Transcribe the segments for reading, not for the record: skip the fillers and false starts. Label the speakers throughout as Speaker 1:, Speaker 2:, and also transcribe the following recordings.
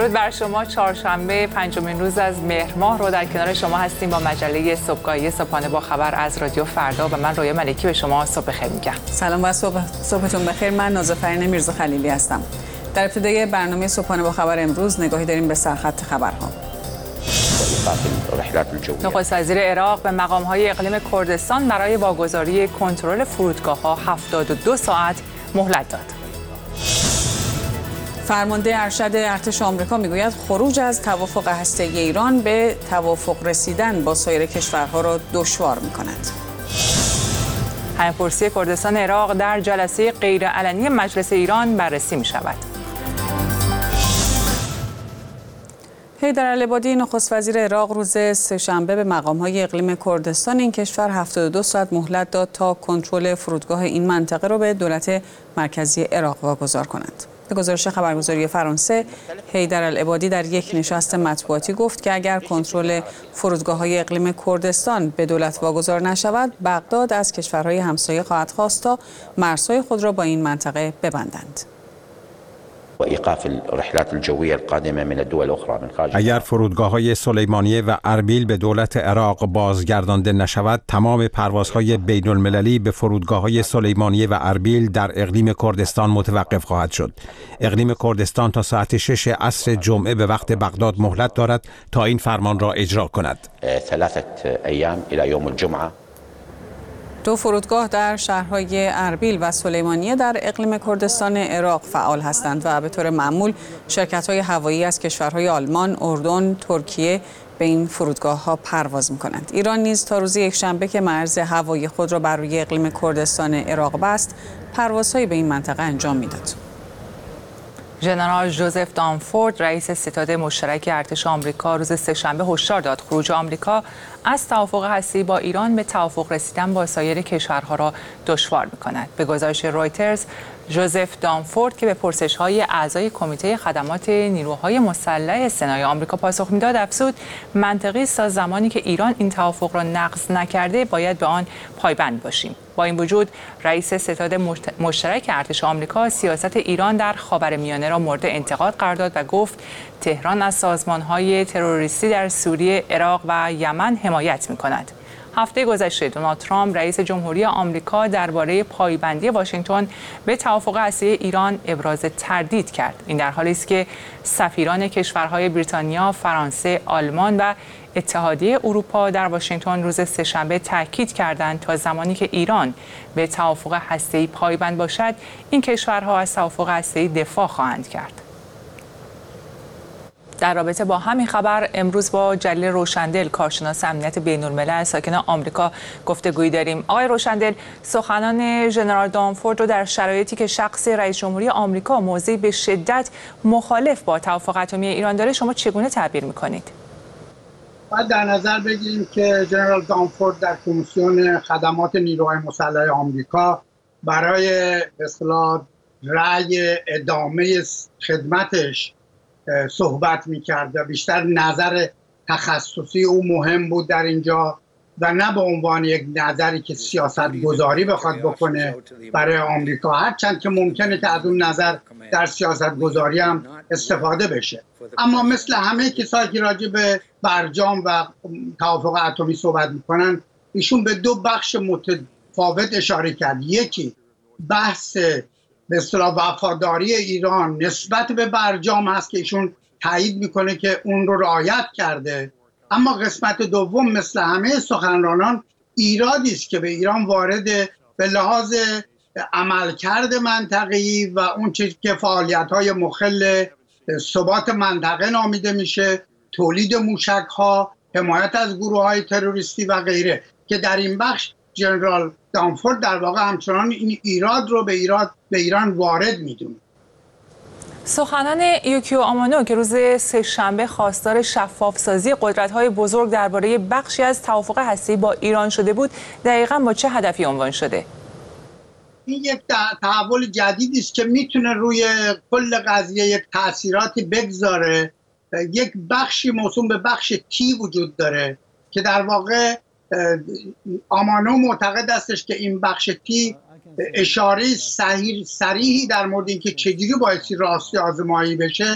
Speaker 1: درود بر شما. چهارشنبه پنجمین روز از مهر ماه رو در کنار شما هستیم با مجله صبحگاهی صبحانه با خبر از رادیو فردا و من رویا ملکی به شما صبح بخیر میگم.
Speaker 2: سلام و صبحتون بخیر. من نازافرین میرزا خلیلی هستم. در ابتدای برنامه صبحانه با خبر امروز نگاهی داریم به سرخط خبرها.
Speaker 1: نخست وزیر عراق به مقام‌های اقلیم کردستان برای واگذاری کنترل فرودگاه‌ها 72 ساعت مهلت داد.
Speaker 2: فرمانده ارشد ارتش آمریکا میگوید خروج از توافق هسته‌ای ایران به توافق رسیدن با سایر کشورها را دشوار می‌کند.
Speaker 1: همه‌پرسی کردستان عراق در جلسه غیرعلنی مجلس ایران بررسی می‌شود.
Speaker 2: حیدرالعبادی نخست وزیر عراق روز سه‌شنبه به مقام‌های اقلیم کردستان این کشور 72 ساعت مهلت داد تا کنترل فرودگاه این منطقه را به دولت مرکزی عراق واگذار کنند. به گزارش خبرگزاری فرانسه، حیدرالعبادی در یک نشست مطبوعاتی گفت که اگر کنترل فرودگاه‌های اقلیم کردستان به دولت واگذار نشود، بغداد از کشورهای همسایه خواهد خواست تا مرزهای خود را با این منطقه ببندند.
Speaker 3: وإيقاف الرحلات الجوية القادمة من الدول الأخرى من خارج.
Speaker 4: اگر فرودگاه‌های سلیمانیه و اربیل به دولت عراق بازگردانده نشود، تمام پروازهای بین‌المللی به فرودگاه‌های سلیمانیه و اربیل در اقلیم کردستان متوقف خواهد شد. اقلیم کردستان تا ساعت 6 عصر جمعه به وقت بغداد مهلت دارد تا این فرمان را اجرا کند.
Speaker 3: 3 أيام إلى يوم الجمعة.
Speaker 2: دو فرودگاه در شهرهای اربیل و سلیمانیه در اقلیم کردستان عراق فعال هستند و به طور معمول شرکت‌های هوایی از کشورهای آلمان، اردن، ترکیه به این فرودگاه‌ها پرواز می‌کنند. ایران نیز تا روز یکشنبه که مرز هوایی خود را بر روی اقلیم کردستان عراق بست، پروازهایی به این منطقه انجام می‌داد.
Speaker 1: ژنرال جوزف دانفورد رئیس ستاد مشترک ارتش آمریکا روز سه‌شنبه هشدار داد خروج آمریکا از توافق هسته‌ای با ایران به توافق رسیدن با سایر کشورها را دشوار می‌کند. به گزارش رویترز، جوزف دانفورد که به پرسش‌های اعضای کمیته خدمات نیروهای مسلح سنای آمریکا پاسخ می‌داد افزود منطقی است تا زمانی که ایران این توافق را نقض نکرده باید به آن پایبند باشیم. با این وجود رئیس ستاد مشترک ارتش آمریکا سیاست ایران در خاورمیانه را مورد انتقاد قرار داد و گفت تهران از سازمان‌های تروریستی در سوریه، عراق و یمن حمایت می‌کند. هفته گذشته دونالد ترامپ رئیس جمهوری آمریکا درباره پایبندی واشنگتن به توافق هسته‌ای ایران ابراز تردید کرد. این در حالی است که سفیران کشورهای بریتانیا، فرانسه، آلمان و اتحادیه اروپا در واشنگتن روز سه‌شنبه تاکید کردند تا زمانی که ایران به توافق هسته‌ای پایبند باشد، این کشورها از توافق هسته‌ای دفاع خواهند کرد. در رابطه با همین خبر امروز با جلیل روشندل کارشناس امنیت بین‌الملل ساکن آمریکا گفتگویی داریم. آقای روشندل، سخنان ژنرال دانفورد رو در شرایطی که شخص رئیس جمهوری آمریکا موضعی به شدت مخالف با توافق اتمی ایران داره شما چگونه تعبیر می‌کنید؟
Speaker 5: باید در نظر بگیریم که ژنرال دانفورد در کمیسیون خدمات نیروهای مسلح آمریکا برای به اصطلاح رأی ادامه خدمتش صحبت می‌کرد و بیشتر نظر تخصصی او مهم بود در اینجا و نه به عنوان یک نظری که سیاست گذاری بخواد بکنه برای آمریکا، هرچند که ممکنه که از اون نظر در سیاست گذاری هم استفاده بشه. اما مثل همه کسایی که راجع به برجام و توافق اتمی صحبت میکنن، ایشون به دو بخش متفاوت اشاره کرد. یکی بحث به اصطلاح وفاداری ایران نسبت به برجام هست که ایشون تایید میکنه که اون رو رعایت کرده، اما قسمت دوم مثل همه سخنرانان ایرادی است که به ایران وارد به لحاظ عملکرد منطقه‌ای و اون چیزی که فعالیت‌های مخل ثبات منطقه نامیده میشه، تولید موشک‌ها، حمایت از گروه‌های تروریستی و غیره، که در این بخش ژنرال دانفورد در واقع همچنان این ایراد رو به ایران وارد میدونه.
Speaker 1: سخنان یوکیو آمانو که روز سه‌شنبه خواستار شفاف‌سازی قدرت‌های بزرگ درباره بخشی از توافق هسته‌ای با ایران شده بود، دقیقاً با چه هدفی عنوان شده؟
Speaker 5: این یک تحول جدیدی است که میتونه روی کل قضیه یک تأثیراتی بگذاره. یک بخشی موسوم به بخش تی وجود داره که در واقع آمانو معتقد استش که این بخش تی اشاره صریحی در مورد اینکه چجوری بایستی راستی آزمایی بشه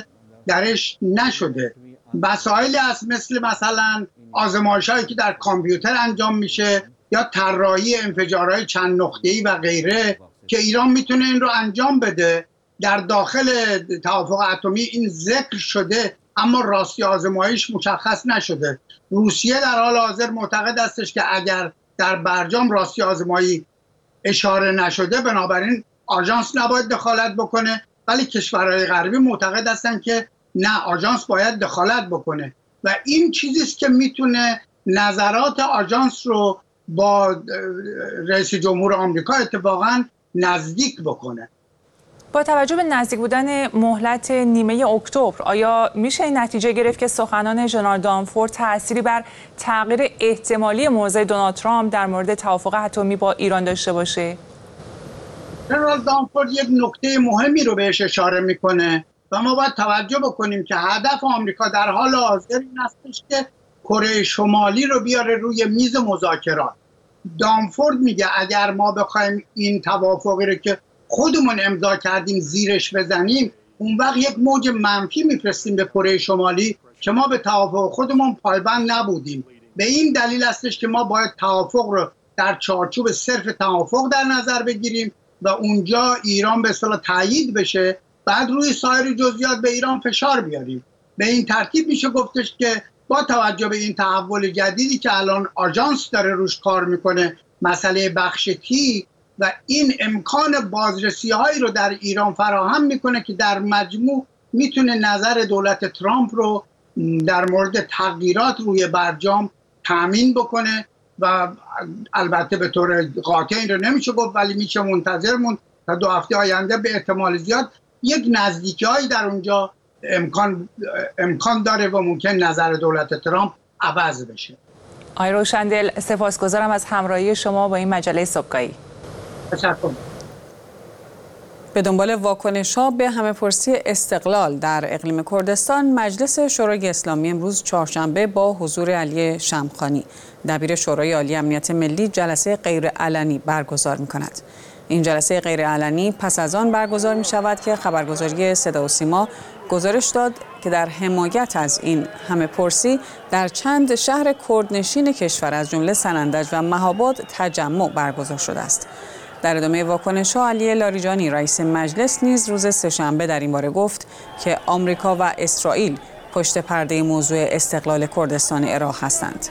Speaker 5: درش نشده. مسائلی هست مثلا آزمایش‌هایی که در کامپیوتر انجام میشه یا طراحی انفجارهای چند نقطه‌ای و غیره که ایران میتونه این رو انجام بده. در داخل توافق اتمی این ذکر شده اما راستی آزمایش مشخص نشده. روسیه در حال حاضر معتقد استش که اگر در برجام راستی آزمایی اشاره نشده بنابراین آژانس نباید دخالت بکنه، ولی کشورهای غربی معتقد هستن که نه، آژانس باید دخالت بکنه و این چیزی است که میتونه نظرات آژانس رو با رئیس جمهور آمریکا اتفاقا نزدیک بکنه.
Speaker 1: با توجه به نزدیک بودن مهلت نیمه اکتبر، آیا میشه این نتیجه گرفت که سخنان ژنرال دانفورد تأثیری بر تغییر احتمالی موضع دونالد ترامپ در مورد توافق اتمی با ایران داشته باشه؟
Speaker 5: ژنرال دانفورد یک نکته مهمی رو بهش اشاره میکنه و ما باید توجه بکنیم که هدف آمریکا در حال حاضر این استش که کره شمالی رو بیاره روی میز مذاکرات. دانفورد میگه اگر ما بخوایم این توافقی رو که خودمون امضا کردیم زیرش بزنیم، اون وقت یک موج منفی میفرستیم به کره شمالی که ما به توافق خودمون پایبند نبودیم. به این دلیل هستش که ما باید توافق رو در چارچوب صرف توافق در نظر بگیریم و اونجا ایران به اصطلاح تایید بشه، بعد روی سایر جزئیات به ایران فشار بیاریم. به این ترتیب میشه گفتش که با توجه به این تحول جدیدی که الان آژانس داره روش کار میکنه، مسئله بخش تی و این امکان بازرسی هایی رو در ایران فراهم میکنه که در مجموع میتونه نظر دولت ترامپ رو در مورد تغییرات روی برجام تامین بکنه و البته به طور قاطع این رو نمیشه گفت، ولی میشه منتظر موند تا 2 هفته آینده به احتمال زیاد یک نزدیکی هایی در اونجا امکان داره و ممکن نظر دولت ترامپ عوض بشه.
Speaker 1: آقای روشندل، سپاسگزارم از همراهی شما با این مجله صبحگاهی.
Speaker 5: تشکر.
Speaker 2: به دنبال واکنش‌ها به همه‌پرسی استقلال در اقلیم کردستان، مجلس شورای اسلامی امروز چهارشنبه با حضور علی شمخانی، دبیر شورای عالی امنیت ملی، جلسه غیرعلنی برگزار می‌کند. این جلسه غیرعلنی پس از آن برگزار می‌شود که خبرگزاری صدا و سیما گزارش داد که در حمایت از این همه‌پرسی در چند شهر کردنشین کشور از جمله سنندج و مهاباد تجمع برگزار شده است. در ادامه واکنش‌ها، علی لاریجانی رئیس مجلس نیز روز سه‌شنبه در این باره گفت که آمریکا و اسرائیل پشت پرده موضوع استقلال کردستان عراق هستند.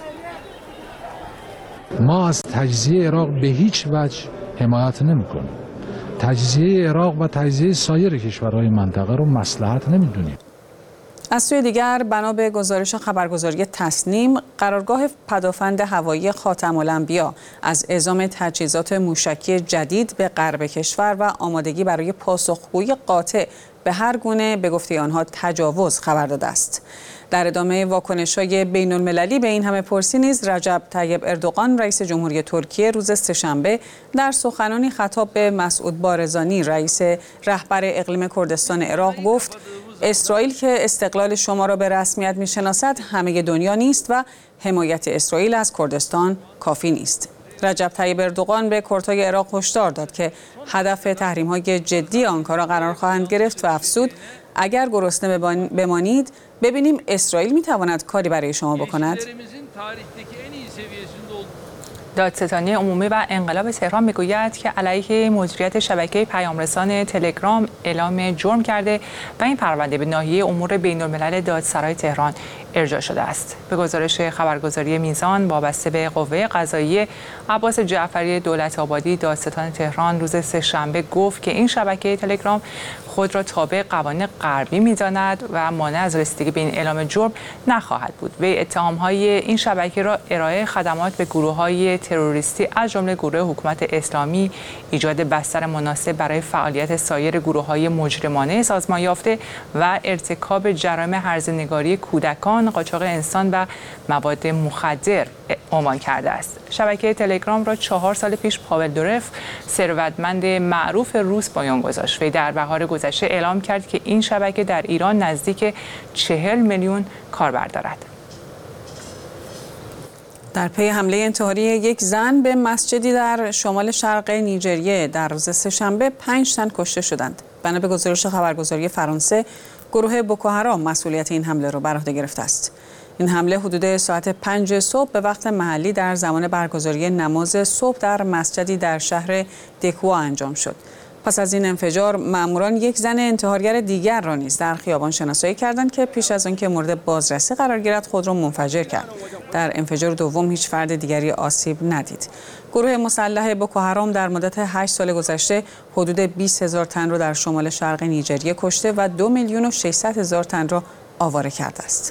Speaker 6: ما از تجزیه عراق به هیچ وجه حمایت نمی‌کنیم. تجزیه عراق و تجزیه سایر کشورهای منطقه رو مصلحت نمی‌دونیم.
Speaker 2: از سوی دیگر، بنا به گزارش خبرگزاری تسنیم، قرارگاه پدافند هوایی خاتم الانبیا از اعزام تجهیزات موشکی جدید به غرب کشور و آمادگی برای پاسخگویی قاطع به هر گونه به گفته آنها تجاوز خبر داده است. در ادامه واکنش‌های بین‌المللی به این همه‌پرسی نیز رجب طیب اردوغان رئیس جمهوری ترکیه روز سه‌شنبه در سخنانی خطاب به مسعود بارزانی رئیس رهبر اقلیم کردستان عراق گفت اسرائیل که استقلال شما را به رسمیت می‌شناسد همه دنیا نیست و حمایت اسرائیل از کردستان کافی نیست. رجب طیب اردوغان به کردهای عراق هشدار داد که هدف تحریم‌های جدی آنکارا قرار خواهند گرفت و افزود اگر گرسنه بمانید ببینیم اسرائیل می‌تواند کاری برای شما بکند.
Speaker 1: دادستانی عمومی و انقلاب تهران میگوید که علیه مدیریت شبکه پیامرسان تلگرام اعلام جرم کرده و این پرونده به ناحیه امور بین‌الملل دادسرای تهران ارجاع شده است. به گزارش خبرگزاری میزان وابسته به قوه قضاییه، عباس جعفری دولت‌آبادی دادستان تهران روز سه‌شنبه گفت که این شبکه تلگرام خود را تابع قوانین غربی می‌داند و مانع از رسیدگی به این اعلام جرم نخواهد بود. وی اتهام‌های این شبکه را ارائه خدمات به گروه‌های تروریستی از جمله گروه حکومت اسلامی، ایجاد بستر مناسب برای فعالیت سایر گروه‌های مجرمانه سازمان یافته و ارتکاب جرایم هرزه‌نگاری کودکان، قاچاق انسان و مواد مخدر عنوان کرده است. شبکه تلگرام را 4 سال پیش پاول دورف، ثروتمند معروف روس بنیان گذاشت. وی در بهار گذشته اعلام کرد که این شبکه در ایران نزدیک 40 میلیون کاربر دارد.
Speaker 2: در پی حمله انتحاری یک زن به مسجدی در شمال شرق نیجریه در روز سه‌شنبه 5 تن کشته شدند. بنا به گزارش خبرگزاری فرانسه، گروه بوکوحرام مسئولیت این حمله را بر عهده گرفته است. این حمله حدود ساعت 5 صبح به وقت محلی در زمان برگزاری نماز صبح در مسجدی در شهر دکوا انجام شد. پس از این انفجار ماموران یک زن انتحارگر دیگر را نیز در خیابان شناسایی کردند که پیش از آنکه مورد بازرسی قرار گیرد خود را منفجر کرد. در انفجار دوم هیچ فرد دیگری آسیب ندید. گروه مسلح بوکوحرام در مدت 8 سال گذشته حدود 20,000 تن را در شمال شرق نیجریه کشته و 2,600,000 تن را آواره کرده است.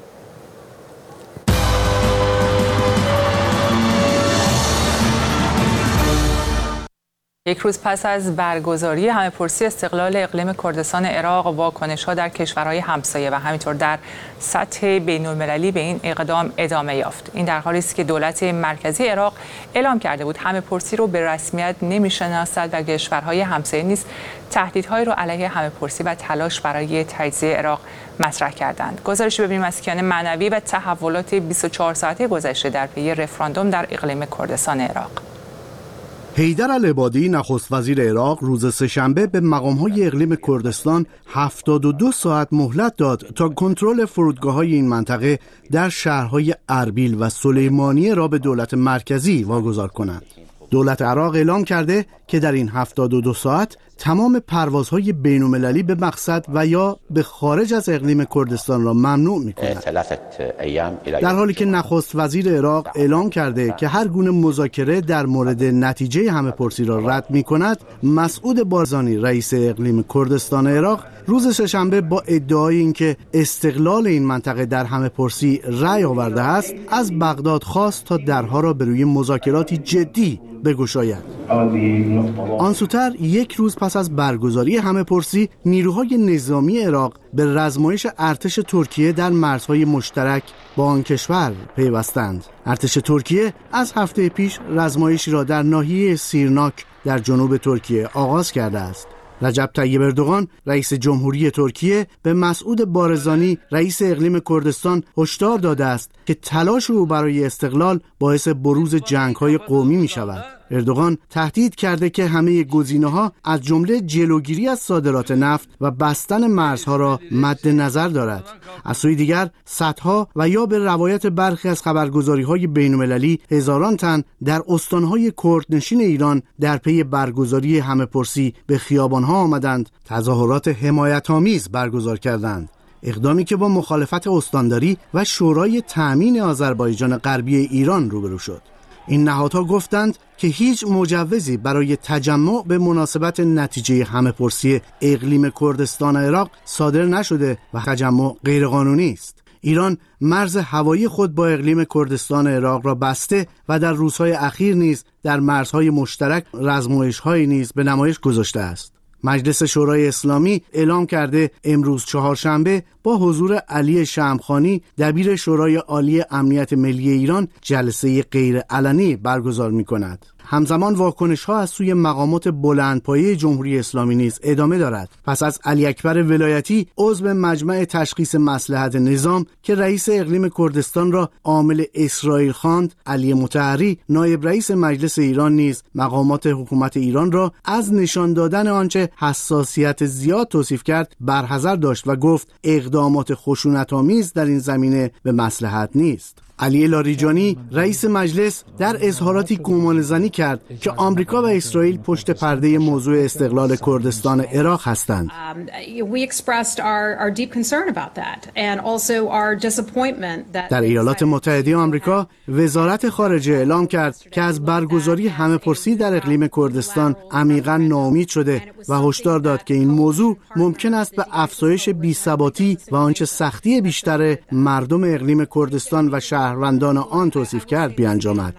Speaker 1: یک روز پس از برگزاری همه‌پرسی استقلال اقلیم کردستان عراق، واکنش‌ها در کشورهای همسایه و همینطور در سطح بین‌المللی به این اقدام ادامه یافت. این در حالی است که دولت مرکزی عراق اعلام کرده بود همه‌پرسی رو به رسمیت نمی‌شناسد و کشورهای همسایه نیز تهدیدهایی را علیه همه‌پرسی و تلاش برای تجزیه عراق مطرح کردند. گزارشی ببینیم از کیان معنوی و تحولات 24 ساعته گذشته در پی رفراندوم در اقلیم کردستان عراق.
Speaker 7: حیدر العبادی نخست وزیر عراق روز سه‌شنبه به مقام‌های اقلیم کردستان 72 ساعت مهلت داد تا کنترل فرودگاه‌های این منطقه در شهرهای اربیل و سلیمانیه را به دولت مرکزی واگذار کنند. دولت عراق اعلام کرده که در این 72 ساعت تمام پروازهای بین‌المللی به مقصد و یا به خارج از اقلیم کردستان را ممنوع می‌کند. در حالی که نخست وزیر عراق اعلام کرده که هر گونه مذاکره در مورد نتیجه همه‌پرسی را رد می‌کند، مسعود بارزانی رئیس اقلیم کردستان عراق روز سه‌شنبه با ادعای اینکه استقلال این منطقه در همه‌پرسی رأی آورده است، از بغداد خواست تا درها را به روی مذاکراتی جدی بگشاید. آن سوتر یک روز پس از برگزاری همه‌پرسی، نیروهای نظامی عراق به رزمایش ارتش ترکیه در مرزهای مشترک با آن کشور پیوستند. ارتش ترکیه از هفته پیش رزمایشی را در ناحیه سیرناک در جنوب ترکیه آغاز کرده است. رجب طیب اردوغان رئیس جمهوری ترکیه به مسعود بارزانی رئیس اقلیم کردستان هشدار داده است که تلاش او برای استقلال باعث بروز جنگ‌های قومی می‌شود. اردوغان تهدید کرده که همه گزینه‌ها از جمله جلوگیری از صادرات نفت و بستن مرزها را مد نظر دارد. از سوی دیگر صدها و یا به روایت برخی از خبرگزاری‌های بین‌المللی هزاران تن در استان‌های کردنشین ایران در پی برگزاری همه‌پرسی به خیابان‌ها آمدند، تظاهرات حمایت‌آمیز برگزار کردند. اقدامی که با مخالفت استانداری و شورای تأمین آذربایجان غربی ایران روبرو شد. این نهادها گفتند که هیچ مجوزی برای تجمع به مناسبت نتیجه همه‌پرسی اقلیم کردستان عراق صادر نشده و تجمع غیرقانونی است. ایران مرز هوایی خود با اقلیم کردستان عراق را بسته و در روزهای اخیر نیز در مرزهای مشترک رزمایش‌هایی نیز به نمایش گذاشته است. مجلس شورای اسلامی اعلام کرده امروز چهارشنبه با حضور علی شمخانی دبیر شورای عالی امنیت ملی ایران جلسه غیر علنی برگزار می‌کند. همزمان واکنش‌ها از سوی مقامات بلندپایه جمهوری اسلامی نیز ادامه دارد. پس از علی اکبر ولایتی عضو مجمع تشخیص مصلحت نظام که رئیس اقلیم کردستان را عامل اسرائیل خواند، علی مطهری نایب رئیس مجلس ایران نیز مقامات حکومت ایران را از نشان دادن آنچه حساسیت زیاد توصیف کرد برحذر داشت و گفت اقدامات خشونت‌آمیز در این زمینه به مصلحت نیست. علی لاریجانی رئیس مجلس در اظهاراتی گمانه‌زنی کرد که آمریکا و اسرائیل پشت پرده موضوع استقلال کردستان عراق هستند. در ایالات متحده آمریکا وزارت خارجه اعلام کرد که از برگزاری همه‌پرسی در اقلیم کردستان عمیقاً ناامید شده و هشدار داد که این موضوع ممکن است به افزایش بی‌ثباتی و آنچه سختی بیشتر مردم اقلیم کردستان و شهروندان آن توصیف کرد بیانجامد.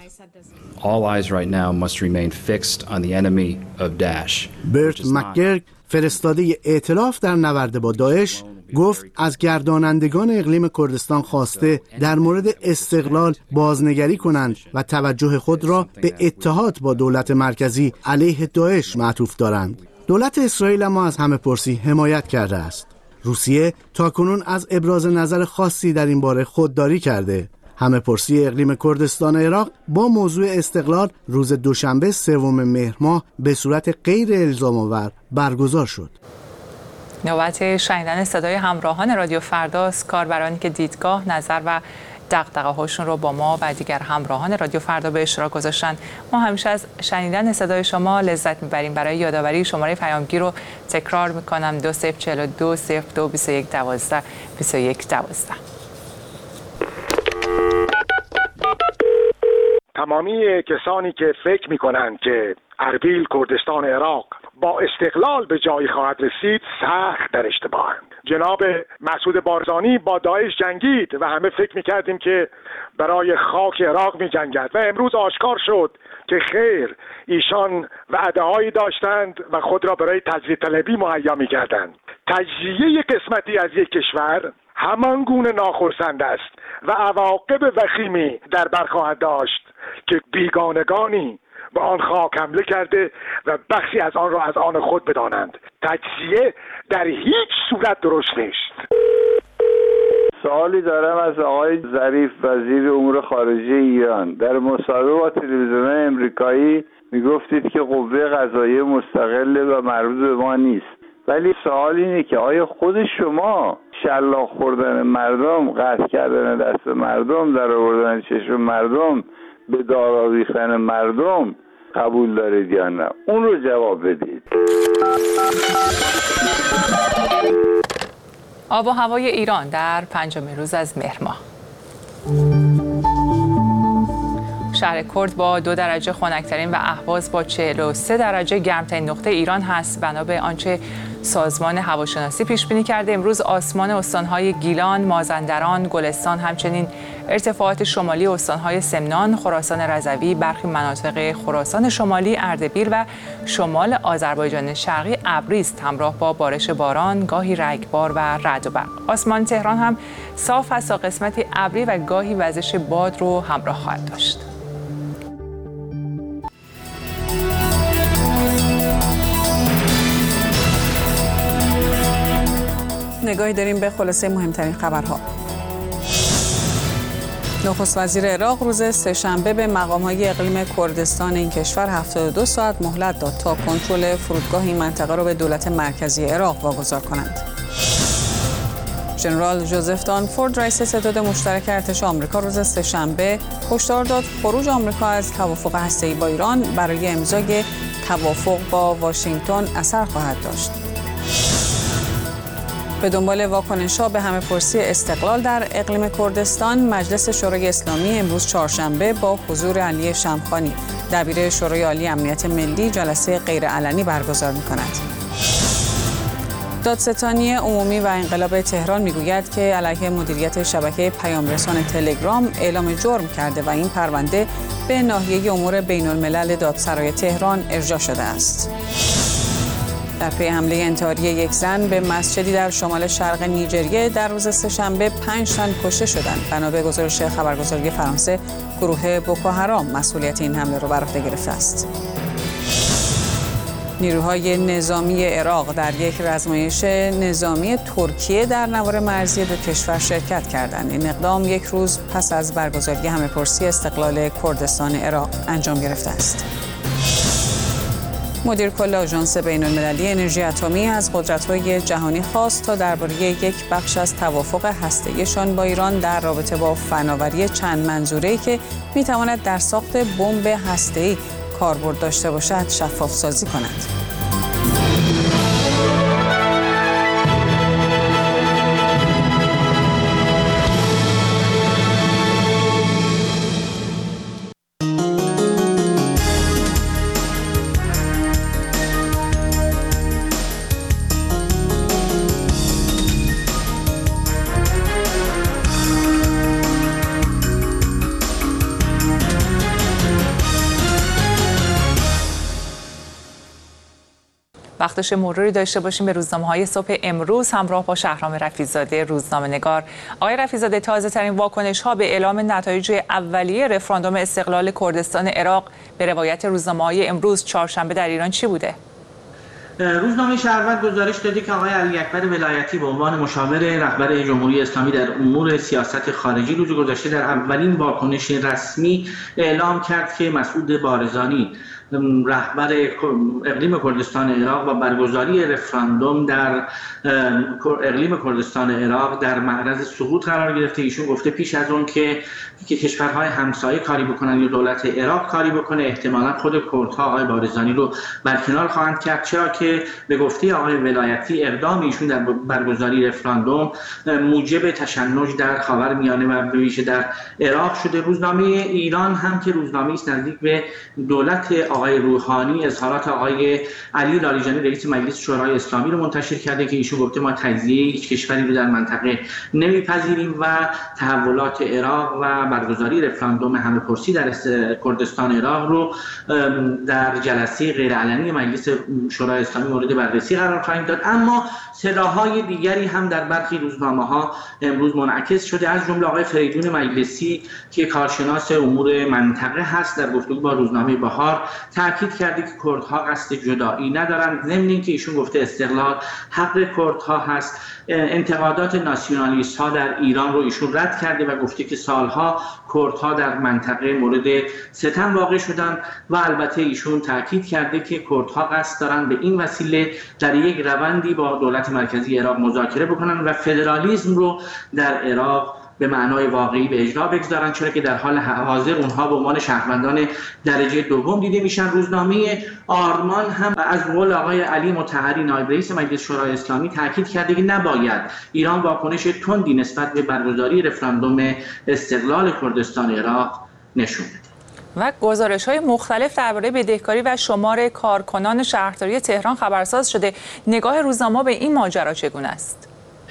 Speaker 7: برت مکگرگ فرستاده ائتلاف در نبرد با داعش گفت از گردانندگان اقلیم کردستان خواسته در مورد استقلال بازنگری کنند و توجه خود را به اتحاد با دولت مرکزی علیه داعش معطوف دارند. دولت اسرائیل اما از همه‌پرسی حمایت کرده است. روسیه تاکنون از ابراز نظر خاصی در این باره خودداری کرده. همه‌پرسی اقلیم کردستان عراق با موضوع استقلال روز دوشنبه 3 مهر ماه به صورت غیر الزام‌آور برگزار شد.
Speaker 1: نوبت شنیدن صدای همراهان رادیو فرداست، کاربرانی که دیدگاه، نظر و دغدغه‌هاشون رو با ما و دیگر همراهان رادیو فردا به اشتراک گذاشتن. ما همیشه از شنیدن صدای شما لذت میبریم. برای یادآوری شماره پیامگیر رو تکرار میکنم: 2042 02 21 12 21 12.
Speaker 8: تمامی کسانی که فکر میکنند که اربیل کردستان عراق با استقلال به جایی خواهد رسید سخت در اشتباهند. جناب مسعود بارزانی با داعش جنگید و همه فکر میکردیم که برای خاک عراق میجنگد و امروز آشکار شد که خیر، ایشان وعده‌هایی داشتند و خود را برای تجزیه طلبی مهیا میکردند. تجزیه قسمتی از یک کشور همان گونه ناخرسند است و عواقب وخیمی در بر خواهد داشت که بیگانگانی به آن خاک حمله کرده و بخشی از آن را از آن خود بدانند. تجزیه در هیچ صورت درست نیست.
Speaker 9: سوالی دارم از آقای ظریف، وزیر امور خارجه ایران. در مصاحبه با تلویزیون امریکایی میگفتید که قوه قضاییه مستقله و مربوط به ما نیست، ولی سوال اینه که آیا خود شما شلاق خوردن مردم، قطع کردن دست مردم، در آوردن چشم مردم، به دار آویختن مردم قبول دارید یا نه؟ اون رو جواب بدید.
Speaker 1: آب و هوای ایران در پنجمین روز از مهر ماه. شهر کرد با 2 درجه خنک‌ترین و اهواز با 43 درجه گرمترین نقطه ایران هست. بنا به آنچه سازمان هواشناسی پیش بینی کرده، امروز آسمان استان‌های گیلان، مازندران، گلستان، همچنین ارتفاعات شمالی استان‌های سمنان، خراسان رضوی، برخی مناطق خراسان شمالی، اردبیل و شمال آذربایجان شرقی ابری است، همراه با بارش باران، گاهی رگبار و رعد و برق. آسمان تهران هم صاف است تا قسمتی ابری و گاهی وزش باد رو همراه خواهد داشت.
Speaker 2: نگاهی داریم به خلاصه مهمترین خبرها. نخست وزیر عراق روز سه‌شنبه به مقام‌های اقلیم کردستان این کشور 72 ساعت مهلت داد تا کنترل فرودگاه این منطقه را به دولت مرکزی عراق واگذار کنند. ژنرال ژوزف دانفورد، رئیس ستاد مشترک ارتش آمریکا، روز سه‌شنبه هشدار داد خروج آمریکا از توافق هسته‌ای با ایران برای امضای توافق با واشنگتن اثر خواهد داشت. به دنبال واکنش‌ها به همه‌پرسی استقلال در اقلیم کردستان، مجلس شورای اسلامی امروز چهارشنبه با حضور علی شمخانی، دبیر شورای عالی امنیت ملی، جلسه غیرعلنی برگزار می‌کند. دادستانی عمومی و انقلاب تهران می‌گوید که علیه مدیریت شبکه پیامرسان تلگرام اعلام جرم کرده و این پرونده به ناحیه امور بین‌الملل دادسرای تهران ارجاع شده است. در پی حمله انتحاری یک زن به مسجدی در شمال شرق نیجریه در روز سه‌شنبه 5 تن کشته شدند. بنا به گزارش خبرگزاری فرانسه، گروه بوکوحرام مسئولیت این حمله را بر عهده گرفته است. نیروهای نظامی عراق در یک رزمایش نظامی ترکیه در نوار مرزی 2 کشور شرکت کردند. این اقدام یک روز پس از برگزاری همه‌پرسی استقلال کردستان عراق انجام گرفته است. مدیر کل آژانس بین‌المللی انرژی اتمی از قدرت‌های جهانی خواست تا درباره یک بخش از توافق هسته‌ایشان با ایران در رابطه با فناوری چند منظوره‌ای که می‌تواند در ساخت بمب هسته‌ای کاربرد داشته باشد شفاف‌سازی کند.
Speaker 1: وقتش مروری داشته باشیم به روزنامه‌های صبح امروز همراه با شهرام رفیع‌زاده، روزنامه‌نگار. آقای رفیع‌زاده، تازه‌ترین واکنش‌ها به اعلام نتایج اولیه رفراندوم استقلال کردستان عراق به روایت روزنامه‌های امروز چهارشنبه در ایران چی بوده؟
Speaker 10: روزنامه شهروند گزارش داده که آقای علی اکبر ولایتی به عنوان مشاور رهبر جمهوری اسلامی در امور سیاست خارجی روز گذشته در اولین واکنش رسمی اعلام کرد که مسعود بارزانی رهبر اقلیم کردستان عراق و برگزاری رفراندوم در اقلیم کردستان عراق در معرض سقوط قرار گرفته. ایشون گفته پیش از اون که کشورهای همسایه کاری بکنن یا دولت عراق کاری بکنه، احتمالاً خود کردها آقای بارزانی رو برکنار خواهند کرد، چرا که به گفته آقای ولایتی اقدام ایشون در برگزاری رفراندوم موجب تشنج در خاورمیانه و به ویژه در عراق شده. روزنامه ایران هم که روزنامه‌ای است نزدیک به دولت آقای روحانی اظهارات آقای علی لاریجانی رئیس مجلس شورای اسلامی رو منتشر کرده که ایشون گفته ما تجزیه هیچ کشوری رو در منطقه نمیپذیریم و تحولات عراق و برگزاری رفراندوم همه‌پرسی در کردستان عراق رو در جلسه غیرعلنی مجلس شورای اسلامی مورد بررسی قرار خواهیم داد. اما صداهای دیگری هم در برخی روزنامه‌ها امروز منعکس شده، از جمله آقای فریدون مجلسی که کارشناس امور منطقه هست در گفتگو با روزنامه بهار تاکید کرده که کردها قصد جدایی ندارند، ضمن اینکه ایشون گفته استقلال حق کردها هست. انتقادات ناسیونالیست ها در ایران رو ایشون رد کرده و گفته که سالها کردها در منطقه مورد ستم واقع شدن و البته ایشون تاکید کرده که کردها قصد دارن به این وسیله در یک روندی با دولت مرکزی عراق مذاکره بکنن و فدرالیسم رو در عراق به معنای واقعی به اجرا بگذارن، چرا که در حال حاضر اونها به عنوان شهروندان درجه دوم دیده میشن. روزنامه آرمان هم از قول آقای علی مطهری نایب رئیس مجلس شورای اسلامی تاکید کرده که نباید ایران واکنش تندی نسبت به برگزاری رفراندوم استقلال کردستان عراق نشون بده.
Speaker 1: و گزارش‌های مختلف درباره بدهکاری و شمار کارکنان شهرداری تهران خبرساز شده. نگاه روزنامه به این ماجرا چگونه است؟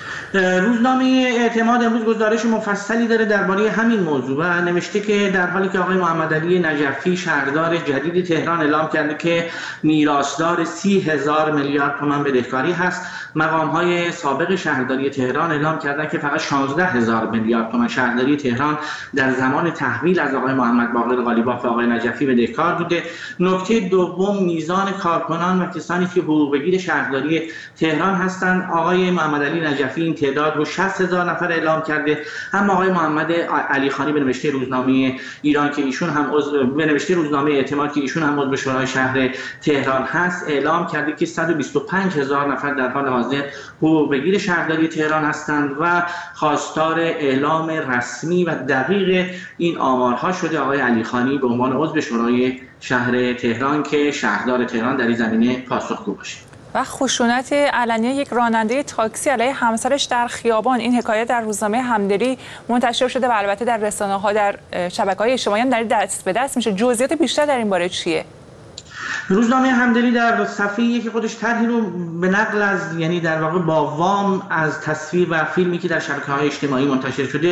Speaker 10: روزنامه اعتماد امروز گزارش مفصلی داره درباره همین موضوع و نوشته که در حالی که آقای محمد علی نجفی شهردار جدید تهران اعلام کرده که میراثدار 30,000 میلیارد تومان بدهکاری هست، مقام‌های سابق شهرداری تهران اعلام کردند که فقط 16,000 میلیارد تومان شهرداری تهران در زمان تحویل از آقای محمد باقر قالیباف و آقای نجفی بدهکار بوده. نکته دوم میزان کارکنان و کسانی که حقوق بگیر شهرداری تهران هستند. آقای محمد علی نجفی این تعداد رو 60,000 نفر اعلام کرده، اما آقای محمد علی خانی به نوشته روزنامه ایران که ایشون هم به نوشته روزنامه اعتماد که ایشون هم عضو شورای شهر تهران هست اعلام کرده که 125,000 نفر در حال حاضر حقوق بگیر شهرداری تهران هستند و خواستار اعلام رسمی و دقیق این آمارها شده آقای علی خانی به عنوان عضو شورای شهر تهران که شهردار تهران در این زمینه پاسخگو باشه.
Speaker 1: و خشونت علنی یک راننده تاکسی علیه همسرش در خیابان، این حکایت در روزنامه همدلی منتشر شده و البته در رسانه‌ها در شبکه‌های اجتماعی هم در دست به دست میشه. جزئیات بیشتر در این باره چیه؟
Speaker 10: روزنامه همدلی در صفحه‌ای که خودش طرحی رو به نقل از یعنی در واقع با وام از تصویر و فیلمی که در شبکه‌های اجتماعی منتشر شده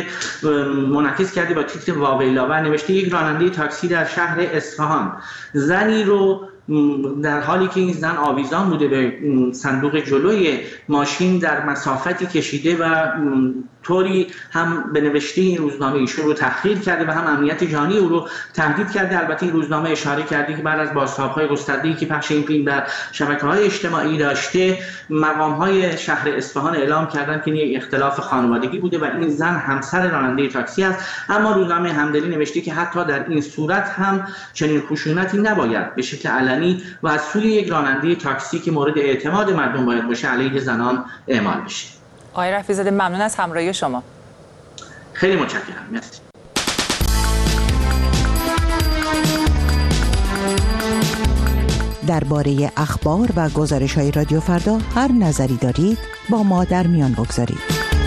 Speaker 10: منعکس کرده با تیتر واویلا و نوشته یک راننده تاکسی در شهر اصفهان زنی رو در حالی که این زن آویزان بوده به صندوق جلوی ماشین در مسافتی کشیده و طوری هم به نوشته این روزنامه ایشون رو تحقیر کرده و هم امنیت جانی او رو تهدید کرده. البته این روزنامه اشاره کرده که بعد از بازتاب‌های گسترده‌ای که پخش این فیلم در شبکه‌های اجتماعی داشته، مقام‌های شهر اصفهان اعلام کردند که یک اختلاف خانوادگی بوده و این زن همسر راننده تاکسی است. اما روزنامه همدلی نوشته که حتی در این صورت هم چنین خشونتی نباید به شکل علنی و از سوی یک راننده تاکسی که مورد اعتماد مردم باید باشه علیه زنان اعمال بشه.
Speaker 1: آقای رفیع‌زاده ممنون از همراهی شما.
Speaker 10: خیلی متشکرم. مرسی.
Speaker 11: درباره اخبار و گزارش‌های رادیو فردا هر نظری دارید با ما در میان بگذارید.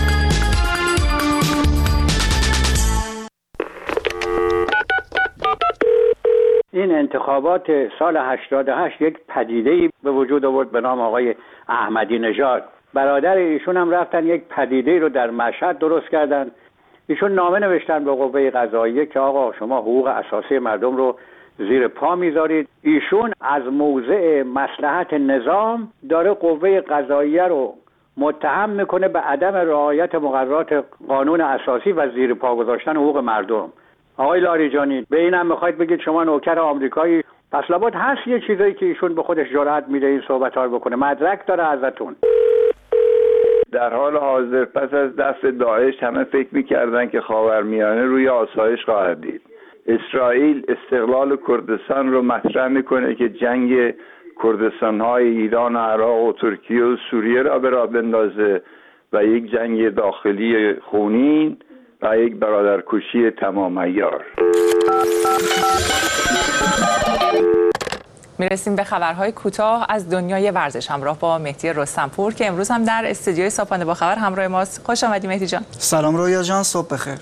Speaker 12: این انتخابات سال 88 یک پدیده‌ای به وجود آورد به نام آقای احمدی نژاد. برادر ایشون هم رفتن یک پدیده‌ای رو در مشهد درست کردن. ایشون نامه نوشتن به قوه قضاییه که آقا شما حقوق اساسی مردم رو زیر پا میذارید. ایشون از موضع مصلحت نظام داره قوه قضاییه رو متهم میکنه به عدم رعایت مقررات قانون اساسی و زیر پا گذاشتن حقوق مردم. آقای لاریجانی به اینم میخواید بگید شما نوکر آمریکایی؟ پس لابد هست یه چیزایی که ایشون به خودش جرأت میده این صحبت‌ها رو بکنه. مدرک داره ازتون.
Speaker 9: در حال حاضر پس از دست داعش همه فکر میکردن که خاورمیانه روی آسایش خواهد دید. اسرائیل استقلال کردستان رو مطرح میکنه که جنگ کردستان‌های ایران و عراق و ترکیه و سوریه را به راه بندازه و یک جنگ داخلی خونین و یک برادرکشی تمام عیار.
Speaker 1: میرسیم به خبرهای کوتاه از دنیای ورزش همراه با مهدی رستمپور که امروز هم در استودیوی صبحانه با خبر همراه ماست. خوش آمدی مهدی جان.
Speaker 13: سلام رویا جان، صبح بخیر.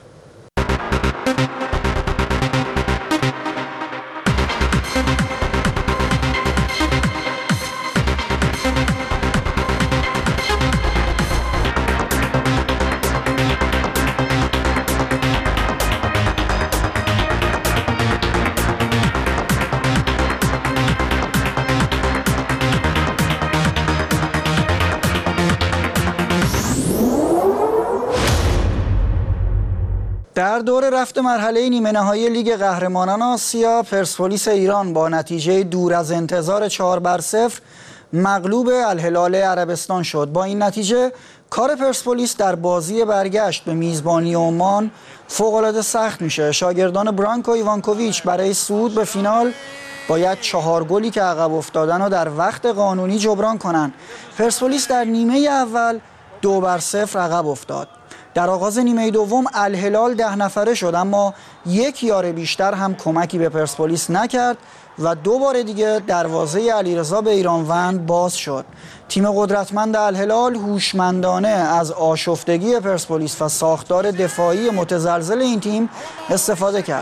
Speaker 13: در دور رفت مرحله نیمه نهایی لیگ قهرمانان آسیا، پرسپولیس ایران با نتیجه دور از انتظار 4-0 مغلوب الهلال عربستان شد. با این نتیجه کار پرسپولیس در بازی برگشت به میزبانی عمان فوق‌العاده سخت میشه. شاگردان برانکو ایوانکوویچ برای صعود به فینال باید 4 گلی که عقب افتادن رو در وقت قانونی جبران کنن. پرسپولیس در نیمه اول 2-0 عقب افتاد. در آغاز نیمه دوم الهلال 10 نفره شد، اما یک یار بیشتر هم کمکی به پرسپولیس نکرد و 2 بار دیگه دروازه علیرضا به ایرانوند باز شد. تیم قدرتمند الهلال هوشمندانه از آشفتگی پرسپولیس و ساختار دفاعی متزلزل این تیم استفاده کرد.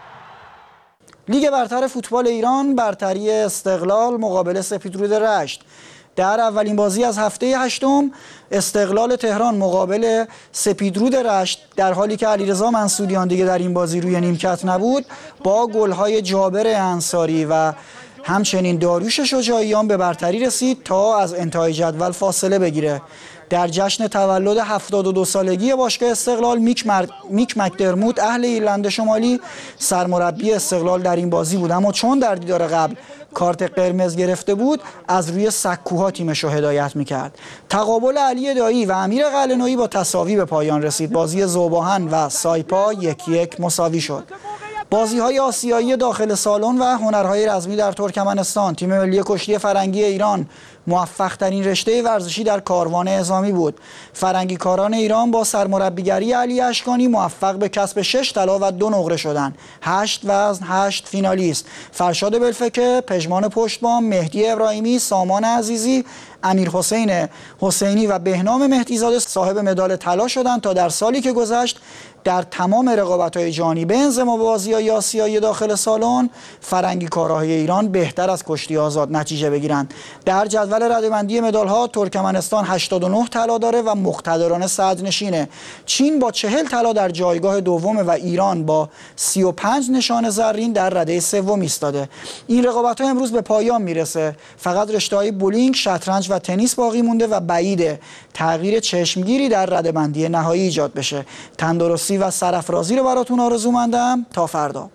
Speaker 13: لیگ برتر فوتبال ایران، برتری استقلال مقابل سپیدرود رشت. در اولین بازی از هفته هشتم استقلال تهران مقابل سپیدرود رشت، در حالی که علیرضا منصوریان دیگه در این بازی روی نیمکت نبود، با گل‌های جابر انصاری و همچنین داریوش شجاعیان به برتری رسید تا از انتهای جدول فاصله بگیره. در جشن تولد 72 سالگی باشگاه استقلال میک مکدرموت اهل ایرلند شمالی سرمربی استقلال در این بازی بود، اما چون در دیدار قبل کارت قرمز گرفته بود از روی سکوها تیمش رو هدایت میکرد. تقابل علی دایی و امیر قلعه‌نویی با تساوی به پایان رسید. بازی ذوباهن و سایپا 1-1 مساوی شد. بازی‌های آسیایی داخل سالن و هنرهای رزمی در ترکمنستان، تیم ملی کشتی فرنگی ایران موفق‌ترین رشته ورزشی در کاروان اعزامی بود. فرنگیکاران ایران با سرمربیگری علی اشکانی موفق به کسب 6 طلا و 2 نقره شدند. 8 وزن 8 فینالیست: فرشاد بلفکه، پژمان پشتبام، مهدی ابراهیمی، سامان عزیزی، امیر حسین حسینی و بهنام مهدیزاده صاحب مدال طلا شدند تا در سالی که گذشت در تمام رقابت‌های جهانی به انضمام بازی‌های آسیایی داخل سالن فرنگیکارهای ایران بهتر از کشتی آزاد نتیجه بگیرند. در جدول رده‌بندی مدال‌ها ترکمنستان 89 طلا داره و مقتدرانه صدرنشینه. چین با 40 طلا در جایگاه دومه و ایران با 35 نشان زرین در رده سوم ایستاده. این رقابت‌ها امروز به پایان میرسه. فقط رشته‌های بولینگ، شطرنج و تنیس باقی مونده و بعیده تغییر چشمگیری در رده‌بندی نهایی ایجاد بشه. تندرستی و سرافرازی رو براتون آرزو مندم. تا فردا.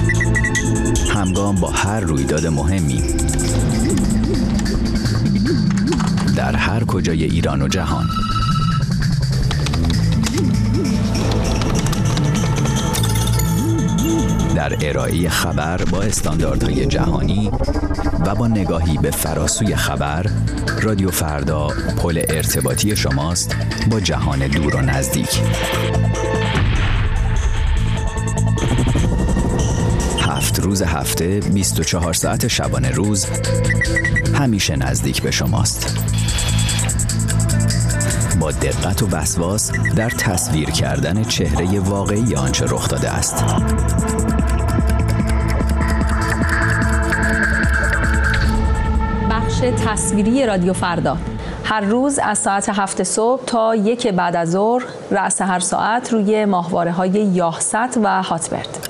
Speaker 14: همگام با هر رویداد مهمی در هر کجای ایران و جهان، در ارائه خبر با استانداردهای جهانی و با نگاهی به فراسوی خبر، رادیو فردا پل ارتباطی شماست با جهان دور و نزدیک. 7 روز هفته، 24 ساعت شبانه روز، همیشه نزدیک به شماست. با دقت و وسواس در تصویر کردن چهره واقعی آنچه رخ داده است.
Speaker 15: بخش تصویری رادیو فردا هر روز از ساعت 7 صبح تا 1 بعد از ظهر، رأس هر ساعت روی ماهواره‌های یاهست و هاتبرد.